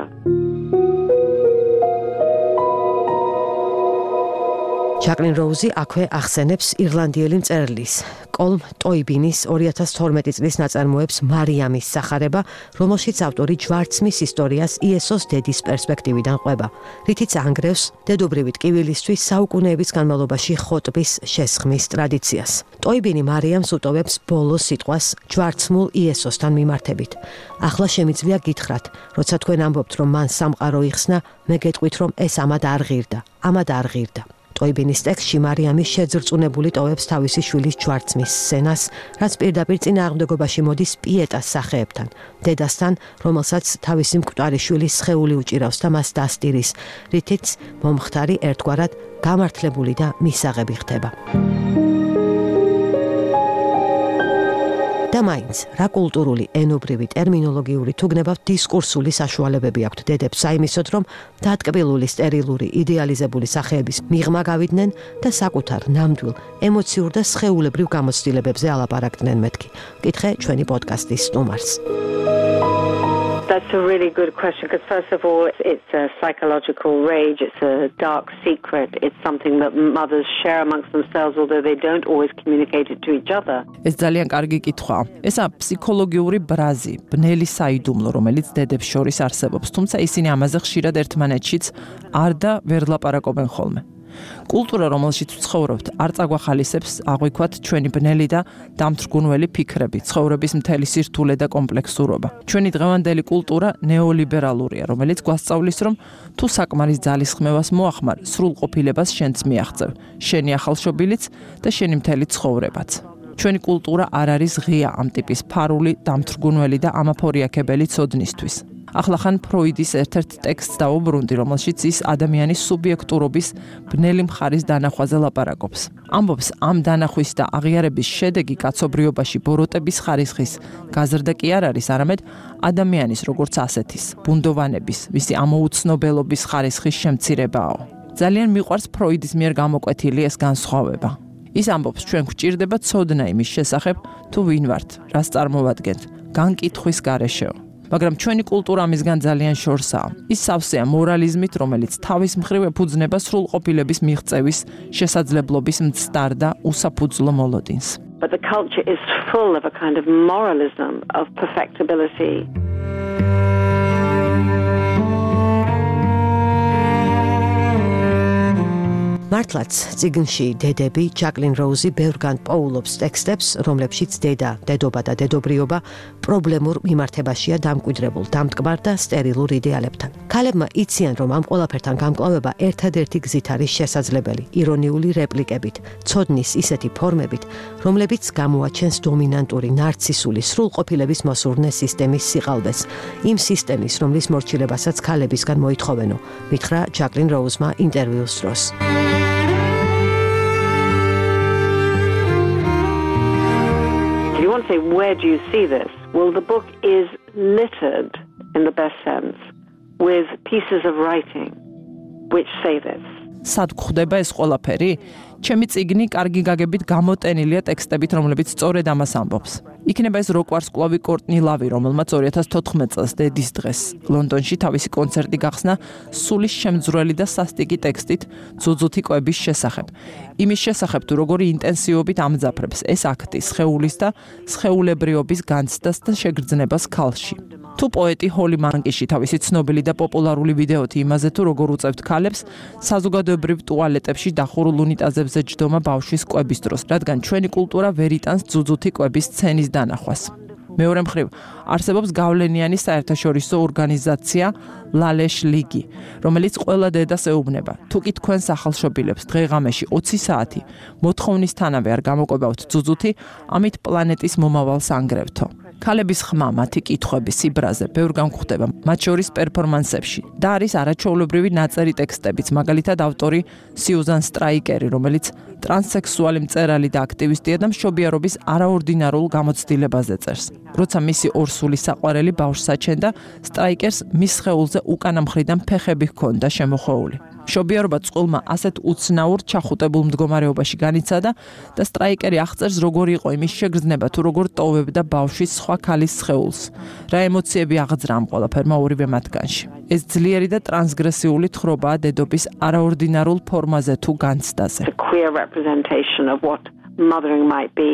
Speaker 1: ჯაკლინ როუზი აქვე ახსენებს ირლანდიელი მწერლის კოლმ ტოიბინის ორი ათას თორმეტი წლის ნაწარმოებს მარიამის სახარება, რომელშიც ავტორი ჯვარცმის ისტორიას იესოს დედის პერსპექტივიდან ყვება, რითიც ანგრევს დედობრივი ტკივილისთვის საუკუნეების განმავლობაში ხოტბის შესხმის ტრადიციას. ტოიბინი მარიამს უტოვებს ბოლოს სიტყვას ჯვარცმულ იესოსთან მიმართებით. ახლა შემიძლია გითხრათ, როცა თქვენ ამბობთ, რომ მან სამყარო იხსნა, მე გეტყვით, რომ ეს ამად არ ღირდა, ამად არ ღირდა. ტოიბინის ტექსტში მარიამი შეძრწუნებული ტოვებს თავისი შვილის ჯვარცმის სცენას, რაც პირდაპირ წინააღმდეგობაში მოდის პიეტას სახეებთან, დედასთან, რომელსაც თავისი მკვდარი შვილის სხეული უჭირავს და მას დასტირის, რითიც მომხდარი ერთგვარად გამართლებული და მისაღები ხდება. და მაინც რა კულტურული, ენობრივი, ტერმინოლოგიური თუ გნებავთ დისკურსული საშუალებები აქვთ დედებს საიმისოდ, რომ დატკბილული, სტერილური, იდეალიზებული სახეების მიღმა გავიდნენ და საკუთარ ნამდვილ, ემოციურ და სხეულებრივ გამოცდილებებზე ალაპარაკდნენ მეთქი. კითხე ჩვენი პოდკასტის სტუმარს.
Speaker 2: That's a really good question because first of all, it's a psychological rage, it's a dark secret, it's something that mothers share amongst themselves although they don't always communicate it to each other.
Speaker 3: ეს ძალიან კარგი კითხვაა. ესა ფსიქოლოგიური ბრაზი, ბნელი საიდუმლო, რომელიც დედებს შორის არსებობს, თუმცა ისინი ამაზე ხშირად ერთმანეთშიც არ და ვერ ლაპარაკობენ ხოლმე. კულტურა, რომელშიც ვცხოვრობთ, არ წაგვახალისებს აღვიქვათ ჩვენი ბნელი და დამთრგუნველი ფიქრები, ცხოვრების მთელი სირთულე და კომპლექსურობა. ჩვენი დღევანდელი კულტურა ნეოლიბერალურია, რომელიც გვასწავლის, რომ თუ საკმარის ძალისხმევას მოახმარ, სრულყოფილებას შენც მიაღწევ, შენი ახალშობილიც და შენი მთელი ცხოვრებაც. ჩვენი კულტურა არ არის ღია ამ ტიპის ფარული, დამთრგუნველი და ამაფორიაქებელი ცოდნისთვის. ახლა ხან ფროიდის ერთ-ერთ ტექსტს დავუბრუნდი, რომელშიც ის ადამიანის სუბიექტურობის ბნელი მხარის დანახვაზე ლაპარაკობს. ამბობს, ამ დანახვის და აღიარების შედეგი კაცობრიობაში ბოროტების ხარისხის გაზრდა კი არ არის, არამედ ადამიანის როგორც ასეთის, ბუნდოვანების, მისი ამოუცნობელობის ხარისხის შემცირებაა. ძალიან მიყვარს ფროიდის მიერ გამოკვეთილი ეს განსხვავება. ის ამბობს, ჩვენ გვჭირდება ცოდნა იმის შესახებ, თუ ვინ ვართ, რას წარმოვადგენთ, განკითხვის გარეშეო. მაგრამ ჩვენი კულტურა ამისგან ძალიან შორსაა. ის სავსეა მორალიზმით, რომელიც თავის მხრივ ეფუძნება სრულყოფილების მიღწევის შესაძლებლობის მცდარ და უსაფუძვლო მოლოდინს.
Speaker 2: But the culture is full of a kind of moralism of perfectibility.
Speaker 1: მართლაც წიგნში დედები ჯაკლინ როუზი ბევრგან პოულობს ტექსტებს, რომლებშიც დედა, დედობა და დედობრიობა პრობლემურ მიმართებაშია დამკვიდრებულ, დამტკბარ და სტერილურ იდეალებთან. ქალებმა იციან, რომ ამ ყველაფერთან გამკლავება ერთადერთი გზით არის შესაძლებელი, ირონიული რეპლიკებით, ცოდნის ისეთი ფორმებით, რომლებიც გამოაჩენს დომინანტური, ნარცისული, სრულყოფილების მოსურნე სისტემის სიყალბეს, იმ სისტემის, რომლის მორჩილებასაც ქალებისგან მოითხოვენო, მითხრა ჯაკლინ როუზმა ინტერვიუს დროს.
Speaker 2: You want to say, where do you see this? Well, the book is littered, in the best sense, with pieces of writing which say this.
Speaker 3: სად გვხვდება ეს ყველაფერი? ჩემი წიგნი კარგი გაგებით გამოტენილია ტექსტებით, რომლებიც სწორედ ამას ამბობს. იქნება ეს როკვარსკვლავი კორტნი ლავი, რომელმაც ორი ათას თოთხმეტ წელს დედის დღეს ლონდონში თავისი კონცერტი გახსნა სულის შემძვრელი და სასტიკი ტექსტით ძუძუთი კვების შესახებ. იმის შესახებ, თუ როგორი ინტენსივობით ამძაფრებს ეს აქტი სხეულის და სხეულებრიობის განცდას და შეგრძნებას ქალში. თუ პოეტი ჰოლი მანკიში თავისი ცნობილი და პოპულარული ვიდეოთი იმაზე, თუ როგორ უწევთ ქალებს საზოგადოებრივ ტუალეტებში დახურულ უნიტაზებზე ჯდომა ბავშვის კვების დროს, რადგან ჩვენი კულტურა ვერ იტანს ძუძუთი კვების სცენის დანახვას. მეორე მხრივ, არსებობს გავლენიანი საერთაშორისო ორგანიზაცია ლალეშ ლიგი, რომელიც ყველა დედას ეუბნება, თუ კი თქვენს ახალშობილებს დღე-ღამეში ოცი საათი მოთხოვნისთანავე არ გამოკვებავთ ძუძუთი, ამით პლანეტის მომავალს ანგრევთო. ქალების ხმა, მათი კითხვები, სიბრაზე ბევრ გამგვხდება, მათ შორის პერფორმანსებში და არის არაჩვეულებრივი ნაწერი ტექსტებიც, მაგალითად ავტორი სიუზან სტრაიკერი, რომელიც ტრანსსექსუალი მწერალი და აქტივისტია და მშობიარობის არაორდინარულ გამოცდილებაზე წერს. როცა მისი ორსული საყვარელი ბავშვს აჩენდა, სტრაიკერს მის სხეულზე უკანა მხრიდან ფეხები ჰქონდა შემოხვეული. მშობიარობა წყვილმა ასეთ უცნაურ ჩახუტებულ მდგომარეობაში განიცადა და სტრაიკერი აღწერს, როგორ იყო იმის შეგრძნება, თუ როგორ ტოვებდა ბავშვის სხვა ქალის სხეულს. რა ემოციები აღძრა ამ ყველაფერმა ორივე მათგანში. ეს ძლიერი და ტრანსგრესიული თხრობაა დედობის არაორდინარულ ფორმაზე თუ განცდაზე.
Speaker 2: A queer representation of what mothering might be.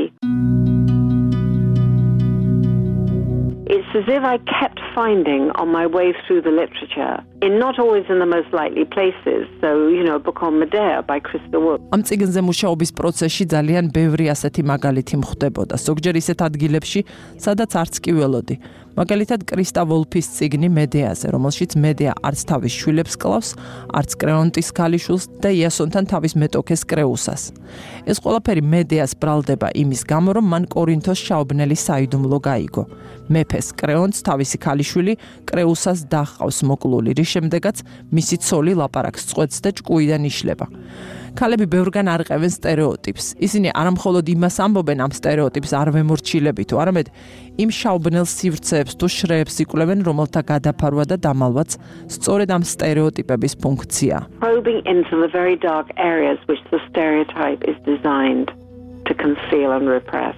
Speaker 2: It's as if I kept finding on my way through the literature, in not always in the most likely places. So, you know, a book on Medea by Krista Wood.
Speaker 3: ამ წიგნზე მუშაობის პროცესში ძალიან ბევრი ასეთი მაგალითი მხვდებოდა, ზოგჯერ ისეთ ადგილებში, სადაც არც კი ველოდი. მაგალითად, კრისტა ვოლფის წიგნი მედეაზე, რომელშიც მედეა არც თავის შვილებს კლავს, არც კრეონტის ქალიშვილს და იასონთან თავის მეტოქეს კრეუსას. ეს ყველაფერი მედეას ბრალდება იმის გამო, რომ მან კორინთოს შაობნელი საიდუმლო გაიგო. მეფეს კრეონტს თავისი ქალიშვილი კრეუსას დაჰყავს მოკლული, რის შემდეგაც მისი ცოლი ლაპარაკს წყვეტს და ჭკუიდან იშლება. ქალები ბევრგან არყევენ სტერეოტიპს. ისინი არამხოლოდ იმას ამბობენ ამ სტერეოტიპს არ ვემორჩილები თუ არამედ იმ შავბნელ სივრცეებს თუ შრეებს იკვლევენ, რომელთა გადაფარვა და დამალვაც სწორედ ამ სტერეოტიპების ფუნქცია.
Speaker 2: Probing into the very dark areas which the stereotype is designed to conceal and repress.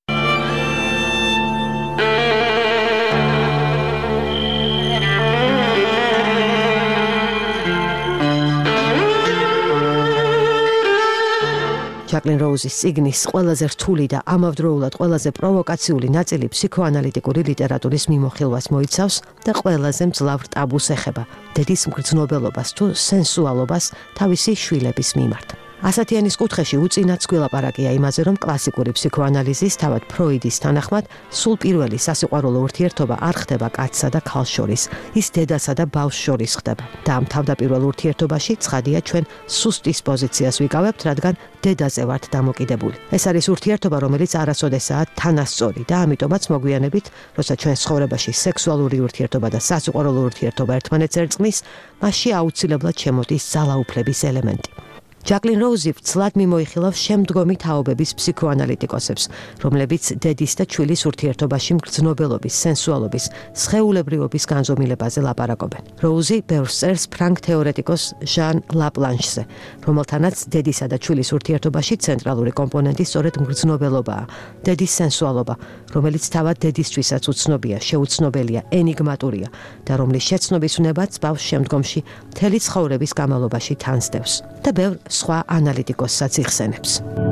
Speaker 1: ჯაკლინ როუზის წიგნის ყველაზე რთული და ამავდროულად ყველაზე პროვოკაციული ნაწილი ფსიქოანალიტიკური ლიტერატურის მიმოხილვას მოიცავს და ყველაზე მძლავრ ტაბუს ეხება დედის მგრძნობელობას თუ სენსუალობას თავისი შვილების მიმართ. ასათიანის კუთხეში უწინათ გველაპარაკია იმაზე, რომ კლასიკური ფსიქოანალიზის, თავად ფროიდის თანახმად, სულ პირველი სასიყვარულო ურთიერთობა არ ხდება კაცსა და ქალს შორის, ის დედასა და ბავშვს შორის ხდება. და ამ თავდაპირველ ურთიერთობაში ცხადია ჩვენ სუსტის პოზიციას ვიკავებთ, რადგან დედაზე ვართ დამოკიდებული. ეს არის ურთიერთობა, რომელიც არასოდესაა თანასწორი და ამიტომაც მოგვიანებით, როცა ჩვენ ცხოვრებაში სექსუალური ურთიერთობა და სასიყვარულო ურთიერთობა ერთმანეთს ერწყმის, მასში აუცილებლად შემოდის ძალაუფლების ელემენტი. ჯაკლინ როუზი ვცლად მიმოიხილავს შემდგომი თაობების ფსიქოანალიტიკოსებს, რომლებიც დედის და ჩვილის ურთიერთობაში მგრძნობელობის, სენსუალობის, სხეულებრივობის განზომილებაზე ლაპარაკობენ. როუზი ბევრს წერს ფრანგ თეორეტიკოს ჟან ლაპლანშზე, რომელთანაც დედისა და ჩვილის ურთიერთობაში ცენტრალური კომპონენტი სწორედ მგრძნობელობაა, დედის სენსუალობა, რომელიც თავად დედისთვისაც უცნობია, შეუცნობელია, ენიგმატურია და რომლის შეცნობის უნებაც ბავშვს შემდგომში მთელი ცხოვრების განმავლობაში თანსდევს. და ბევრ სხვა ანალიტიკოსსაც იხსენებს.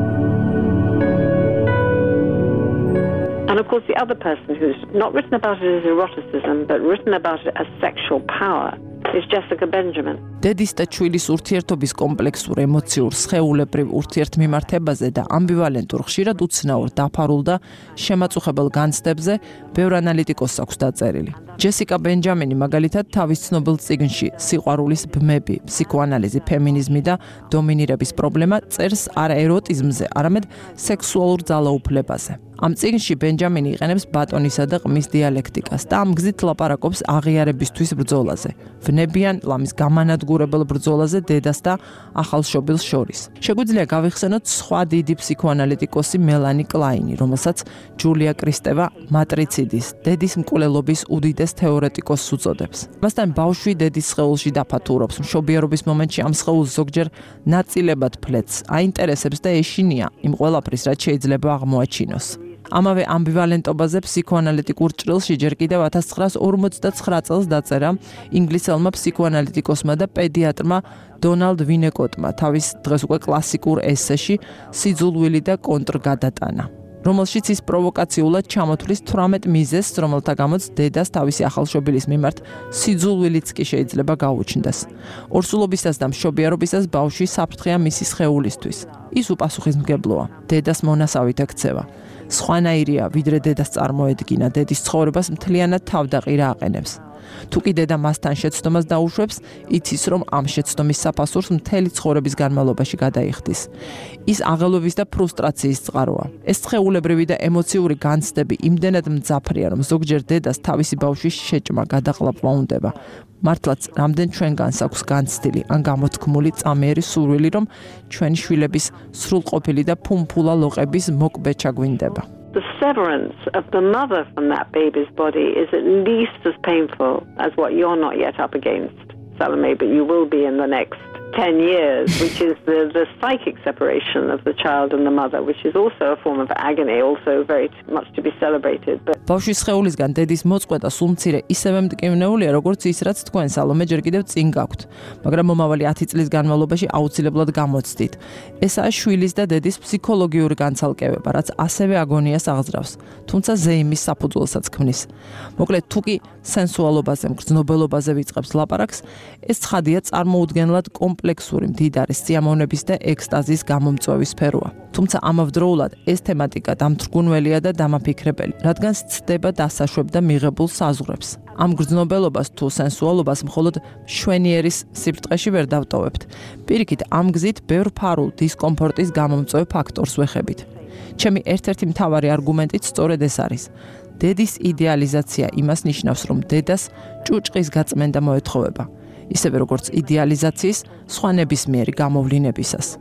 Speaker 2: And of course the other person who's not written about it as eroticism but written about it as sexual power is Jessica Benjamin.
Speaker 3: დედის და ჩვილის ურთიერთობის კომპლექსურ ემოციურ სხეულებრივ ურთიერთმიმართებაზე და ამბივალენტურ ხშირად უცნაურ დაფარულ და შემაწუხებელ განცდებზე ბევრ ანალიტიკოსს აქვს დაწერილი. ჯესიკა ბენჯამინი მაგალითად თავის ცნობილ წიგნში სიყვარულის ბმები, ფსიქოანალიზი, ფემინიზმი და დომინირების პრობლემა წერს არა ეროტიზმზე, არამედ სექსუალურ ძალაუფლებაზე. ამ წიგნში ბენჯამინი იყენებს ბატონისა და ყმის დიალექტიკას და ამ გზით ლაპარაკობს აღიარებისთვის ბრძოლაზე. ვნებიან ლამის გამანადგურებელ ბრძოლაზე დედას და ახალშობილს შორის. შეგვიძლია გავიხსენოთ სხვა დიდი ფსიქოანალიტიკოსი მელანი კლაინი, რომელსაც ჯულია კრისტევა მატრიციდის, დედის მკვლელობის უდიდეს თეორეტიკოსს უწოდებს. მასთან ბავშვი დედის სხეულში დაფათურობს, მშობიარობის მომენტში ამ სხეულს ზოგჯერ ნაწილებად ფლეთს, აინტერესებს და ეშინია იმ ყველაფრის, რაც შეიძლება აღმოაჩინოს. ამავე ამბივალენტობაზე ფსიქოანალიტიკურ ჭრილში ჯერ კიდევ ათას ცხრაას ორმოცდაცხრა წელს დაწერა ინგლისელმა ფსიქოანალიტიკოსმა და პედიატრმა დონალდ ვინეკოტმა თავის დღეს უკვე კლასიკურ ესეში სიძულვილი და კონტრგადატანა, რომელშიც ის პროვოკაციულად ჩამოთვლის თვრამეტ მიზეზს, რომელთა გამოც დედას თავისი ახალშობილის მიმართ სიძულვილიც კი შეიძლება გაუჩნდეს. ორსულობისას და მშობიარობისას ბავშვი საფრთხეა მისი სხეულისთვის. ის უპასუხისმგებლოა, დედას მონასავით ექცევა. სხვანაირია, ვიდრე დედას წარმოედგინა, დედის ცხოვრებას მთლიანად თავდაყირა აყენებს. თუ კი დედა მასთან შეცდომას დაუშვებს, იცის, რომ ამ შეცდომის საფასურს მთელი ცხოვრების განმავლობაში გადაიხდის. ის აღელვების და ფრუსტრაციის წყაროა. ეს სხეულებრივი და ემოციური განცდები იმდენად მძაფრია, რომ ზოგჯერ დედას თავისი ბავშვის შეჭმა გადაყლაპვა უნდება. მართლაც რამდენ ჩვენგანს აქვს განცდილი ან გამოთქმული წამიერი სურვილი, რომ ჩვენი შვილების სრულყოფილი და ფუმფულა ლოყების მოკბეჩა გვინდება.
Speaker 2: The severance of the mother from that baby's body is at least as painful as what you're not yet up against, Salome, but you will be in the next ten years, which is the, the psychic separation of the child and the mother, which is also a form of agony, also very much to be celebrated. But
Speaker 3: ბავშვის სხეულისგან დედის მოწყვეტა სულ მცირე ისევე მტკივნეულია, როგორც ის, რაც თქვენ სალომე ჯერ კიდევ წინ გაქვთ, მაგრამ მომავალი ათი წლის განმავლობაში აუცილებლად გამოცდით. ესაა შვილის და დედის ფსიქოლოგიური განცალკევება, რაც ასევე აგონიას აღძრავს, თუმცა ზეიმის საფუძველსაც ქმნის. მოკლედ, თუ კი სენსუალობაზე, მგრძნობელობაზე ვიწყებს ლაპარაკს, ეს ცხადია წარმოუდგენლად კომპლექსური მდიდარი სიამოვნების და ექსტაზის გამომწვევი სფეროა. თუმცა ამავდროულად ეს თემატიკა დამთრგუნველია და დამაფიქრებელი, რადგან ცდება დასაშვებ და მიღებულ საზღვრებს. ამ გრძნობელობას თუ სენსუალობას მხოლოდ მშვენიერის სიბრტყეში ვერ დავტოვებთ. პირიქით, ამ გზით ბევრ ფარულ დისკომფორტის გამომწვევ ფაქტორს ვეხებით. ჩემი ერთ-ერთი მთავარი არგუმენტიც სწორედ ეს არის. დედის იდეალიზაცია იმას ნიშნავს, რომ დედას ჭუჭყის გაწმენდა მოეთხოვება. ისევე როგორც იდეალიზაციის სხვა ნებისმიერი გამოვლინებისას.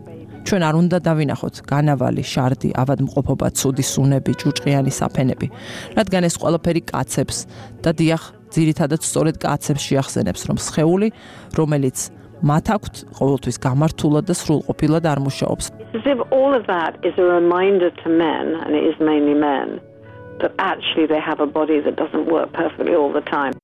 Speaker 3: ჩვენ არ უნდა დავინახოთ განავალი, შარდი, ავადმყოფობა, ცუდი სუნები, ჭუჭყიანი საფენები, რადგან ეს ყველაფერი კაცებს და დიახ, ძირითადად სწორედ კაცებს შეახსენებს, რომ სხეული, რომელიც მათ აქვთ ყოველთვის გამართულად და სრულყოფილად არ მუშაობს.
Speaker 2: As if all of that is a reminder to men, and it is mainly men, that actually they have a body that doesn't work perfectly all the time.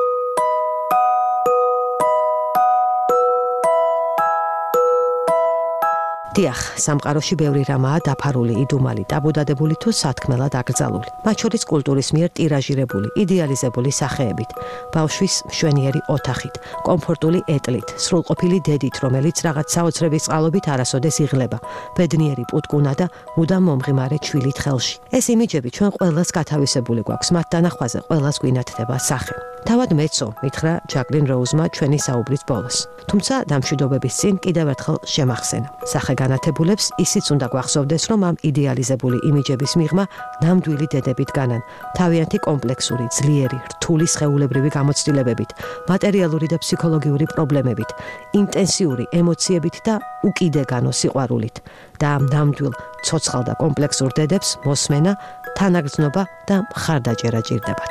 Speaker 1: დიახ, სამყაროში ბევრი რამაა დაფარული, იდუმალი, დაბუდადებული თუ სათქმელად აკრძალული. მათ შორის კულტურის მიერ ტირაჟირებული, იდეალიზებული სახეებით, ბავშვის მშვენიერი ოთახით, კომფორტული ეტლით, სრულყოფილი დედით, რომელიც რაღაც საოცრების წყალობით არასოდეს იღლება, ბედნიერი პუტკუნა და მუდამ მომღიმარე ჩვილით ხელში. ეს იმიჯები ჩვენ ყველას გათავისებული გვაქვს, მათ დანახვაზე ყველას გვინათდება სახე. თავად მეცო, მითხრა ჯაკლინ როუზმა ჩვენი საუბრის ბოლოს. თუმცა დამშვიდობების წინ კიდევ ერთხელ შემახსენა. სახე განათებულებს ისიც უნდა გვახსოვდეს, რომ ამ იდეალიზებული იმიჯების მიღმა ნამდვილი დედებით განან, თავიანთი კომპლექსური, ძლიერი, რთული სხეულებრივი გამოცდილებებით, მატერიალური და ფსიქოლოგიური პრობლემებით, ინტენსიური ემოციებით და უკიდეგანო სიყვარულით. და ამ ნამდვილ, ცოცხალ და კომპლექსურ დედებს მოსმენა, თანაგრძნობა და მხარდაჭერა ჭირდებათ.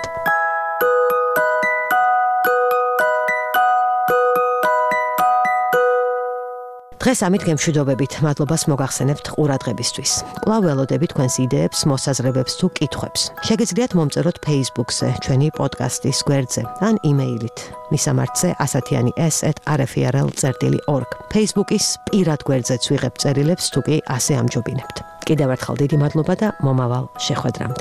Speaker 1: დღეს ამით გემშვიდობებით, მადლობას მოგახსენებთ ყურადღებისთვის. კვლავ ველოდებით თქვენს იდეებს, მოსაზრებებს თუ კითხვებს. შეგიძლიათ მომწეროთ Facebook-ზე, ჩვენი პოდკასტის გვერდზე, ან იმეილით. მისამართზე ასათიანი s at r f r l dot org. Facebook-ის პირად გვერდზეც ვიღებ წერილებს, თუ კი ასე ამჯობინებთ. კიდევ ერთხელ დიდი მადლობა და მომავალ შეხვედრამდე.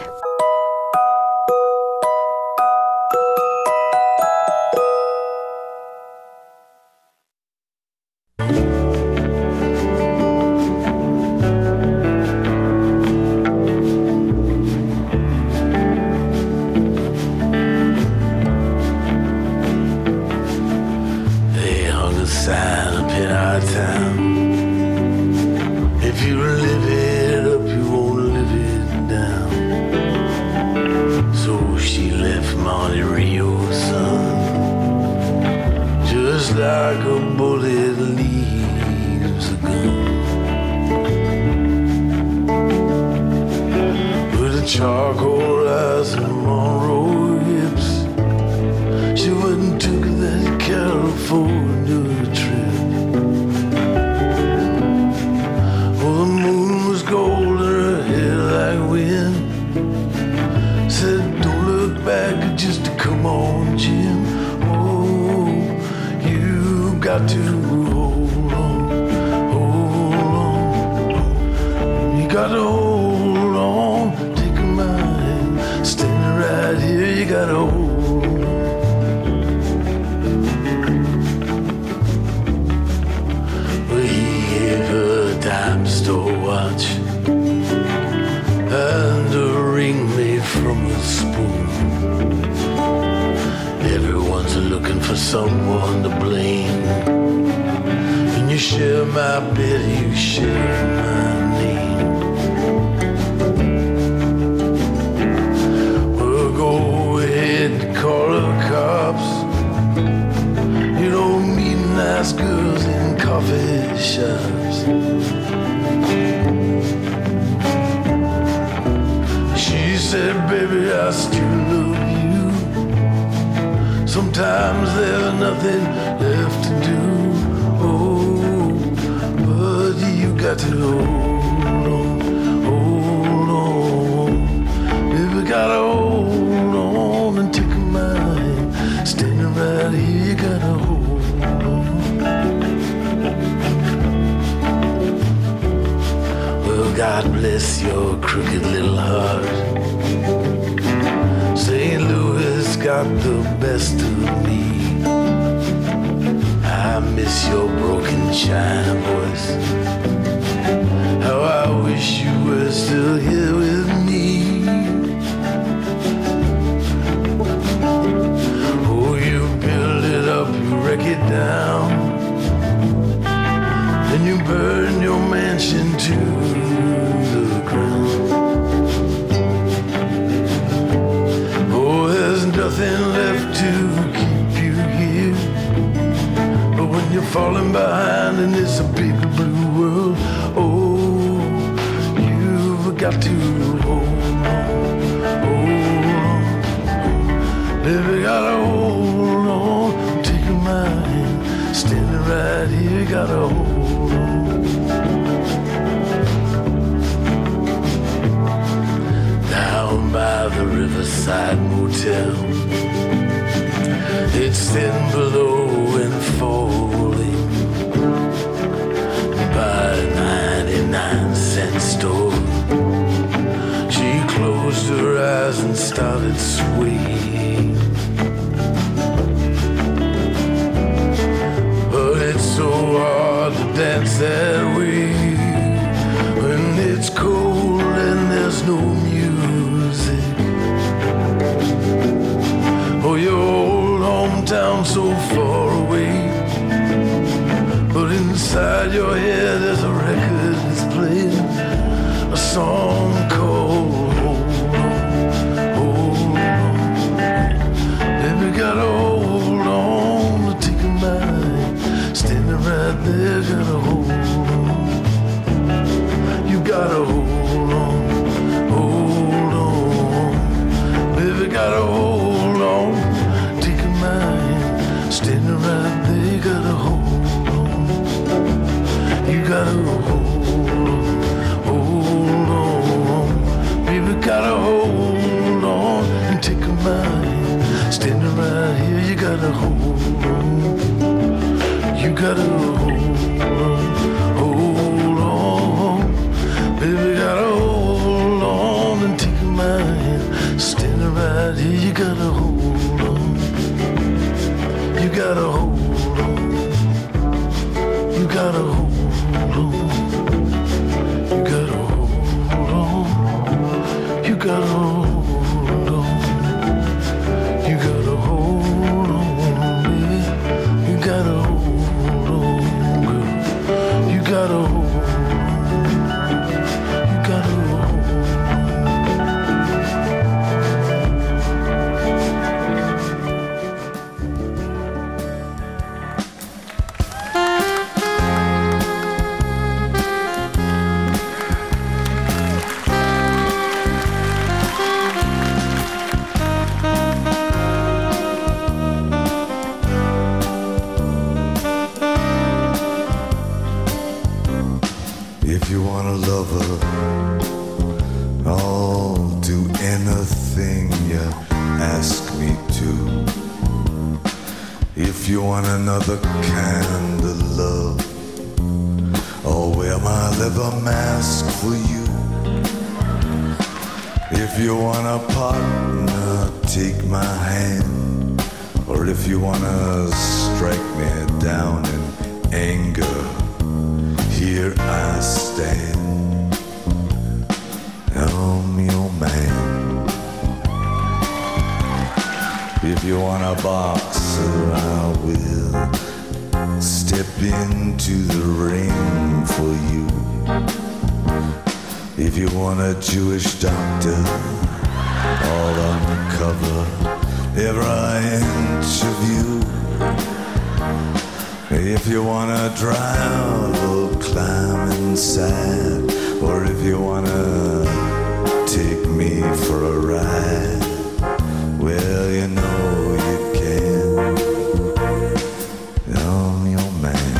Speaker 4: Like a bullet leaves a gun, with a charcoal eyes and Monroe hips, she went and took that California trip. Oh, the moon was gold and her hair like wind. Said, don't look back, just to come on, Jim. Got to hold on, hold on. You got to hold on, take my hand, standing right here. You got to hold on. Well, he gave her a dime store watch and a ring made from a spoon. Everyone's looking for someone to blame. When you share my bed, you share my name. Well, go ahead and call the cops. You don't meet nice girls in coffee shops. She said, baby, I still love you. Sometimes there's nothing left to do. Oh, but you got to hold on, hold on. Baby, gotta hold on and take my hand. Standing right here, you gotta hold on. Well, God bless your crooked little heart. Saint Louis got the best of me. I miss your broken China voice. How I wish you were still here with me. Oh, you build it up, you wreck it down, then you burn your mansion to the ground. Nothing left to keep you here. But when you're falling behind and it's a big blue world, oh, to hold on, hold on. Baby, gotta hold on. Taking my hand, standing right here, gotta hold on. Down by the Riverside Motel, it's thin below and falling by a ninety-nine cent store. She closed her eyes and started swaying, but it's so hard to dance that way when it's cold and there's no music. Oh, your old hometown so far away, but inside your head there's a record that's playing a song called Hold On, Hold On. Baby, gotta hold on to take a mind, standing right there, gotta hold on. You gotta hold on, hold on. Baby, gotta hold on, take a mind, standing right there, gotta hold on. You gotta hold on, hold on. Baby, gotta hold on and take a mind, standing right here, you gotta hold on. You gotta hold on, hold on. Baby, gotta hold on and take a mind, standing right here, you gotta hold on. You gotta hold on. You gotta hold on. You gotta hold on. You gotta hold on. You gotta hold on, baby. You gotta hold on, girl. You gotta hold on. You gotta hold on. If you want a lover, I'll do anything you ask me to. If you want another kind of love, I'll wear my leather mask for you. If you want a partner, take my hand. Or if you wanna strike me down in anger, here I stand. I'm your man. If you want a boxer, I will step into the ring for you. If you want a Jewish doctor, I'll uncover every inch of you. If you wanna drive or climb inside, or if you wanna take me for a ride, well, you know you can. I'm your man.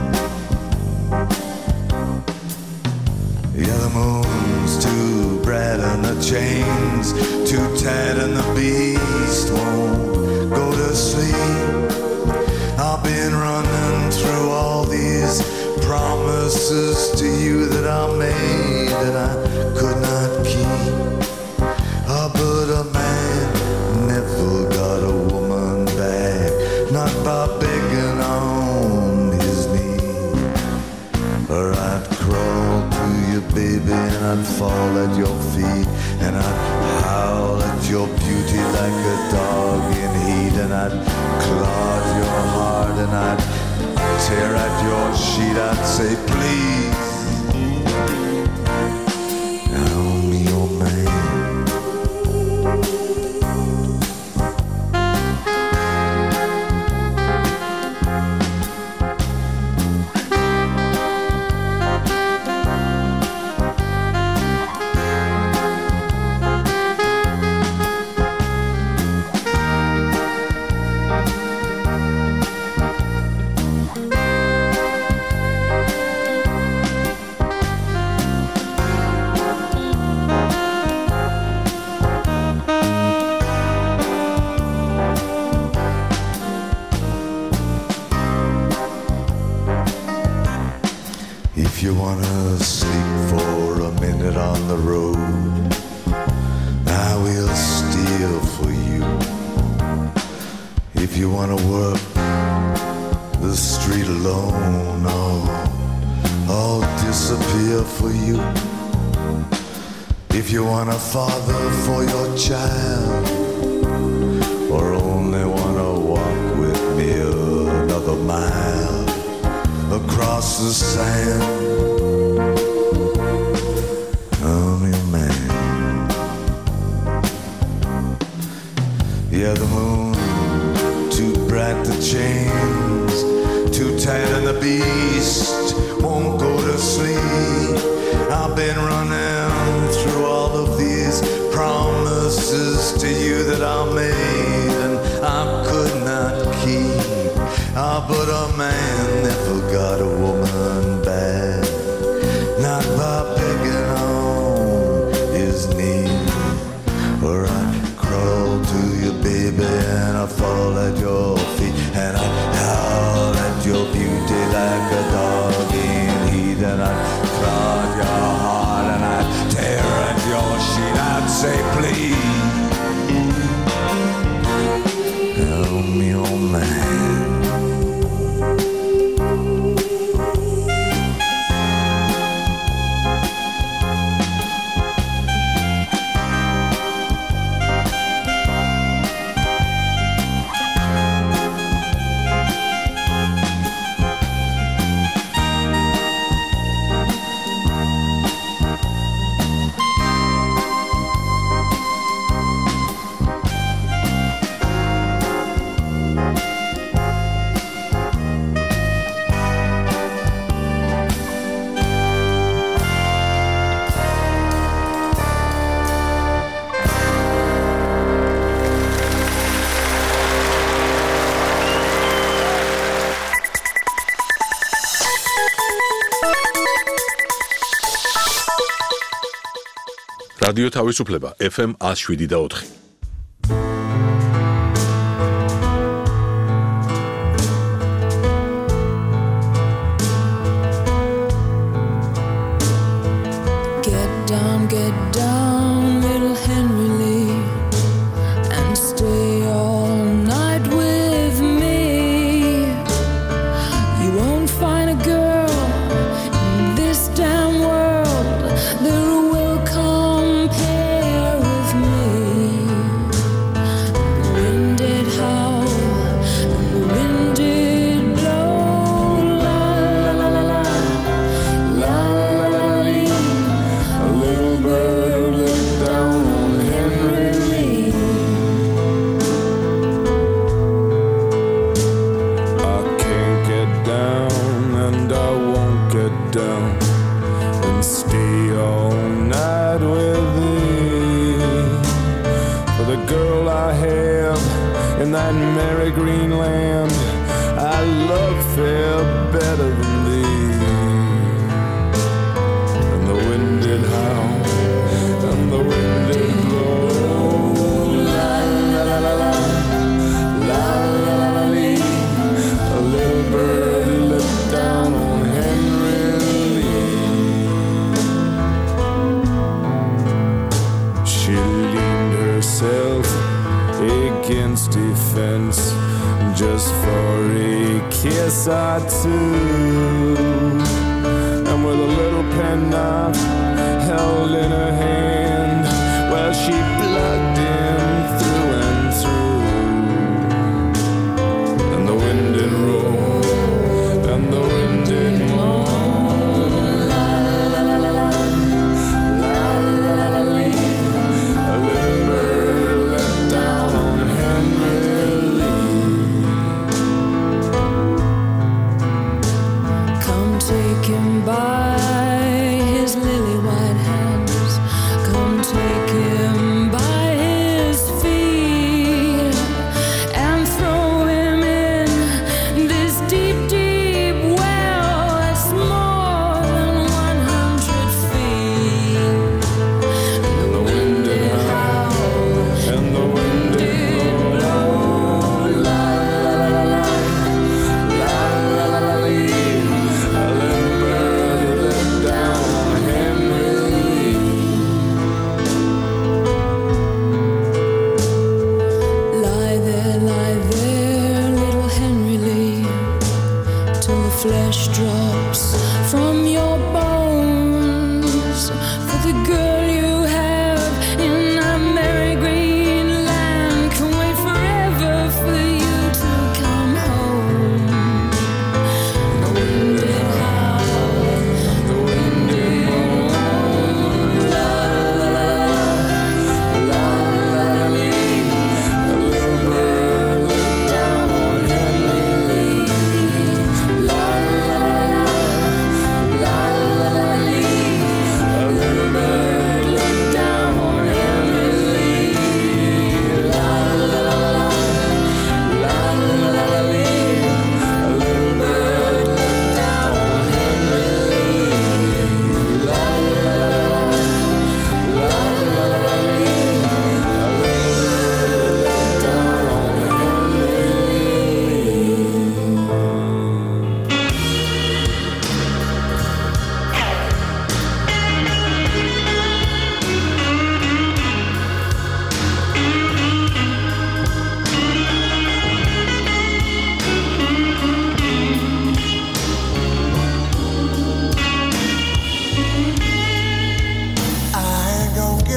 Speaker 4: Yeah, the moon's too bright and the chains too tight and the beast won't go to sleep. I've been running through all these promises to you that I made that I could not keep. Oh, but a man never got a woman back, not by begging on his knee. Or I'd crawl to you, baby, and I'd fall at your feet, and I'd howl at your beauty like a dog in heat, and I'd clog your heart, and I'd tear at your sheet. I'd say, please, I'm your man. for you. If you want a father for your child, or only wanna walk with me another mile across the sand, I'm your man. Yeah, the moon, too bright the chains, too tight and the beast won't go to sleep. I've been running through all of these promises to you that I made and I could not keep. Ah, but a man never got a woman back, not by begging on his knee. Or I'd crawl to you, baby, and I'd fall at your feet, and I'd howl at your beauty like a dog in heat, and I'd prod your heart, and I'd tear at your sheet. I'd say, please, help me, oh man.
Speaker 5: რადიო თავისუფლება ეფ ემ one oh seven და four.
Speaker 6: Get down, get down, little Henry Lee, and stay all night with me. You won't find a girl in this damn world that will compare with me. The wind did howl and the wind did blow, la la la la la la la la. A little bird looked down on Henry Lee.
Speaker 7: I can't get down and I won't get down and stay all night with thee. For the girl I have in that merry green land, I love fair better than thee. And the wind did howl and the wind did blow, la la la la la la la la lee. A little bird looked down on Henry Lee. She leaned herself against a fence just for a kiss or two, and with a little penknife held in her hand, well, she plugged him through and through. And the wind did roll and the wind did moan, la la la la la la la la la lee. A little bird let down on Henry Lee.
Speaker 6: Come take him by his lily white hands. Come take him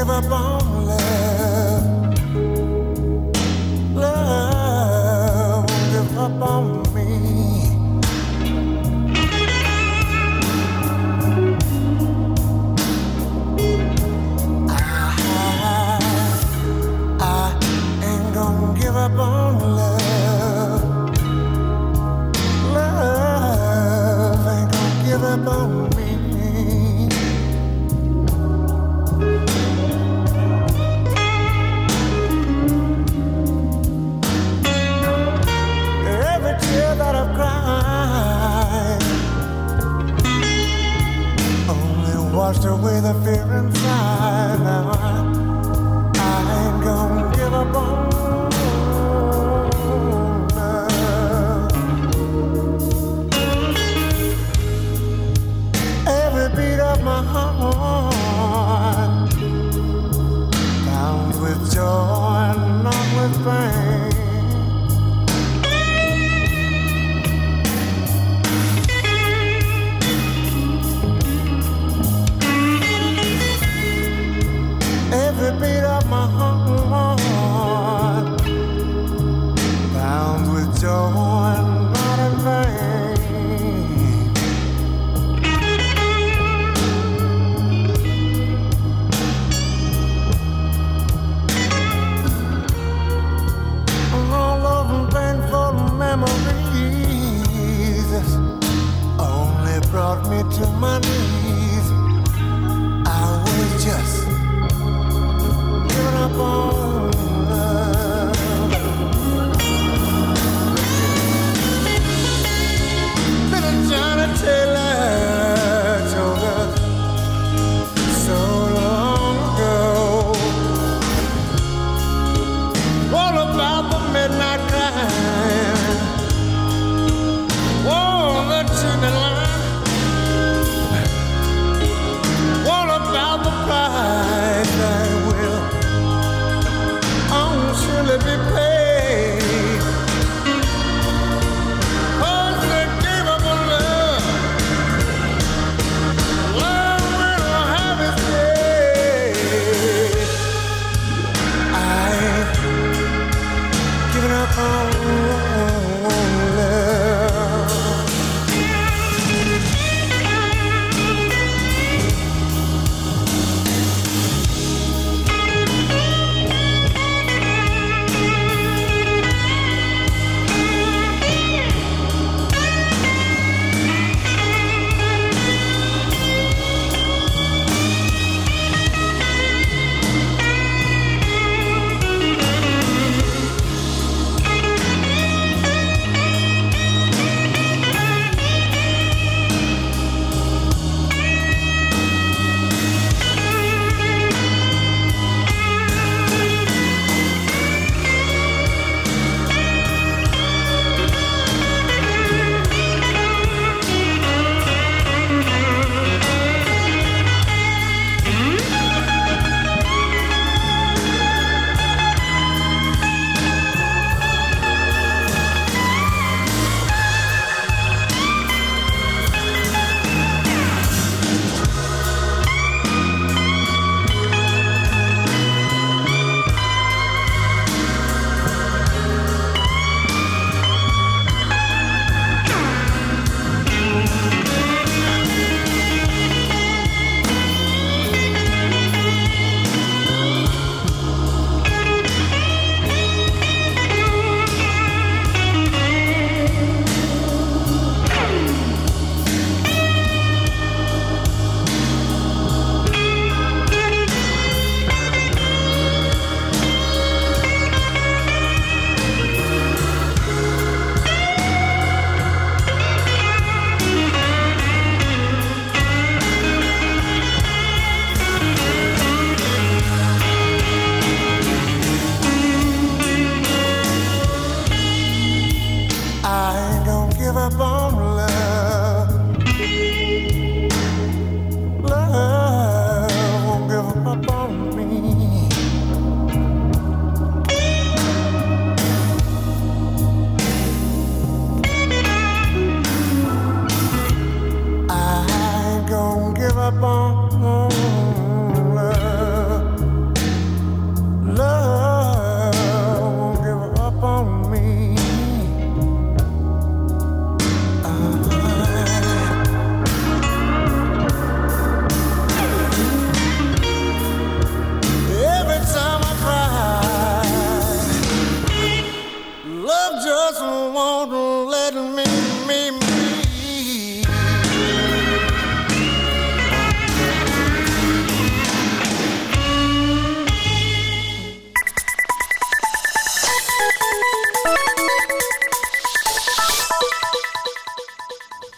Speaker 8: give up on love. Love won't give up on me. Give up on love. Love ain't gonna give up on me. Every tear that I've cried only washed away the fear inside. Now I, I ain't gonna give up on beat of my heart, bound with joy and not with pain. Every beat of my heart,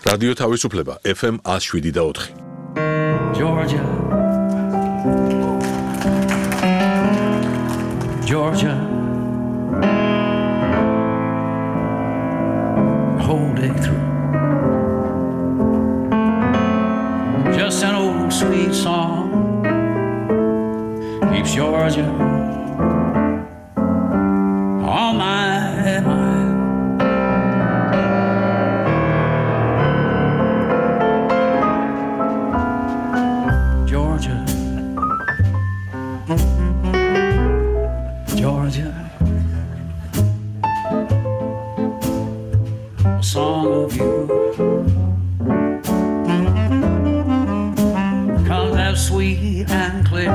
Speaker 5: რადიო თავისუფლება F M one oh seven და four.
Speaker 9: Georgia, Georgia, the whole day through, just an old sweet song keeps Georgia on my mind. Georgia, a song of you comes out sweet and clear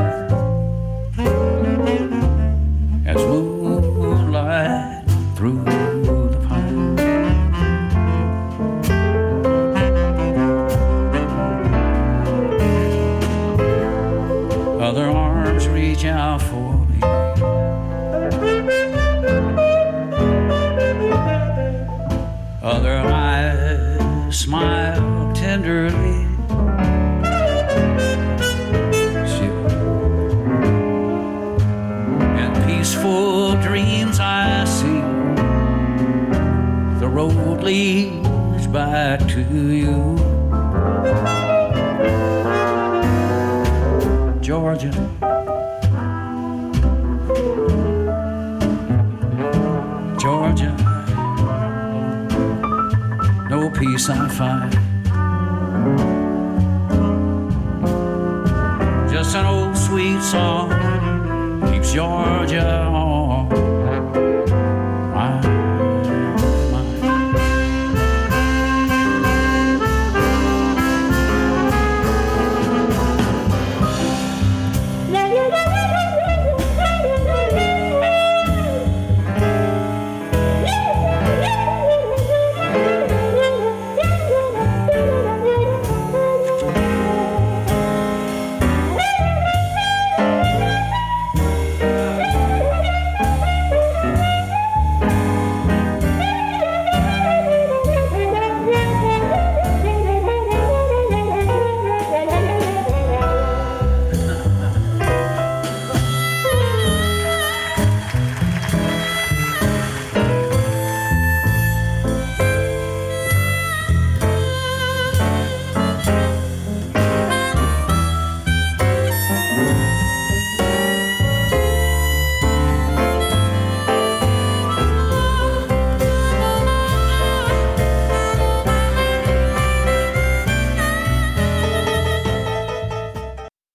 Speaker 9: as moonlight through the pine. Other arms reach out for me, other eyes smile tenderly. And peaceful dreams I see. The road leads back to you, Georgia. Georgia, no peace I find, just an old sweet song keeps Georgia on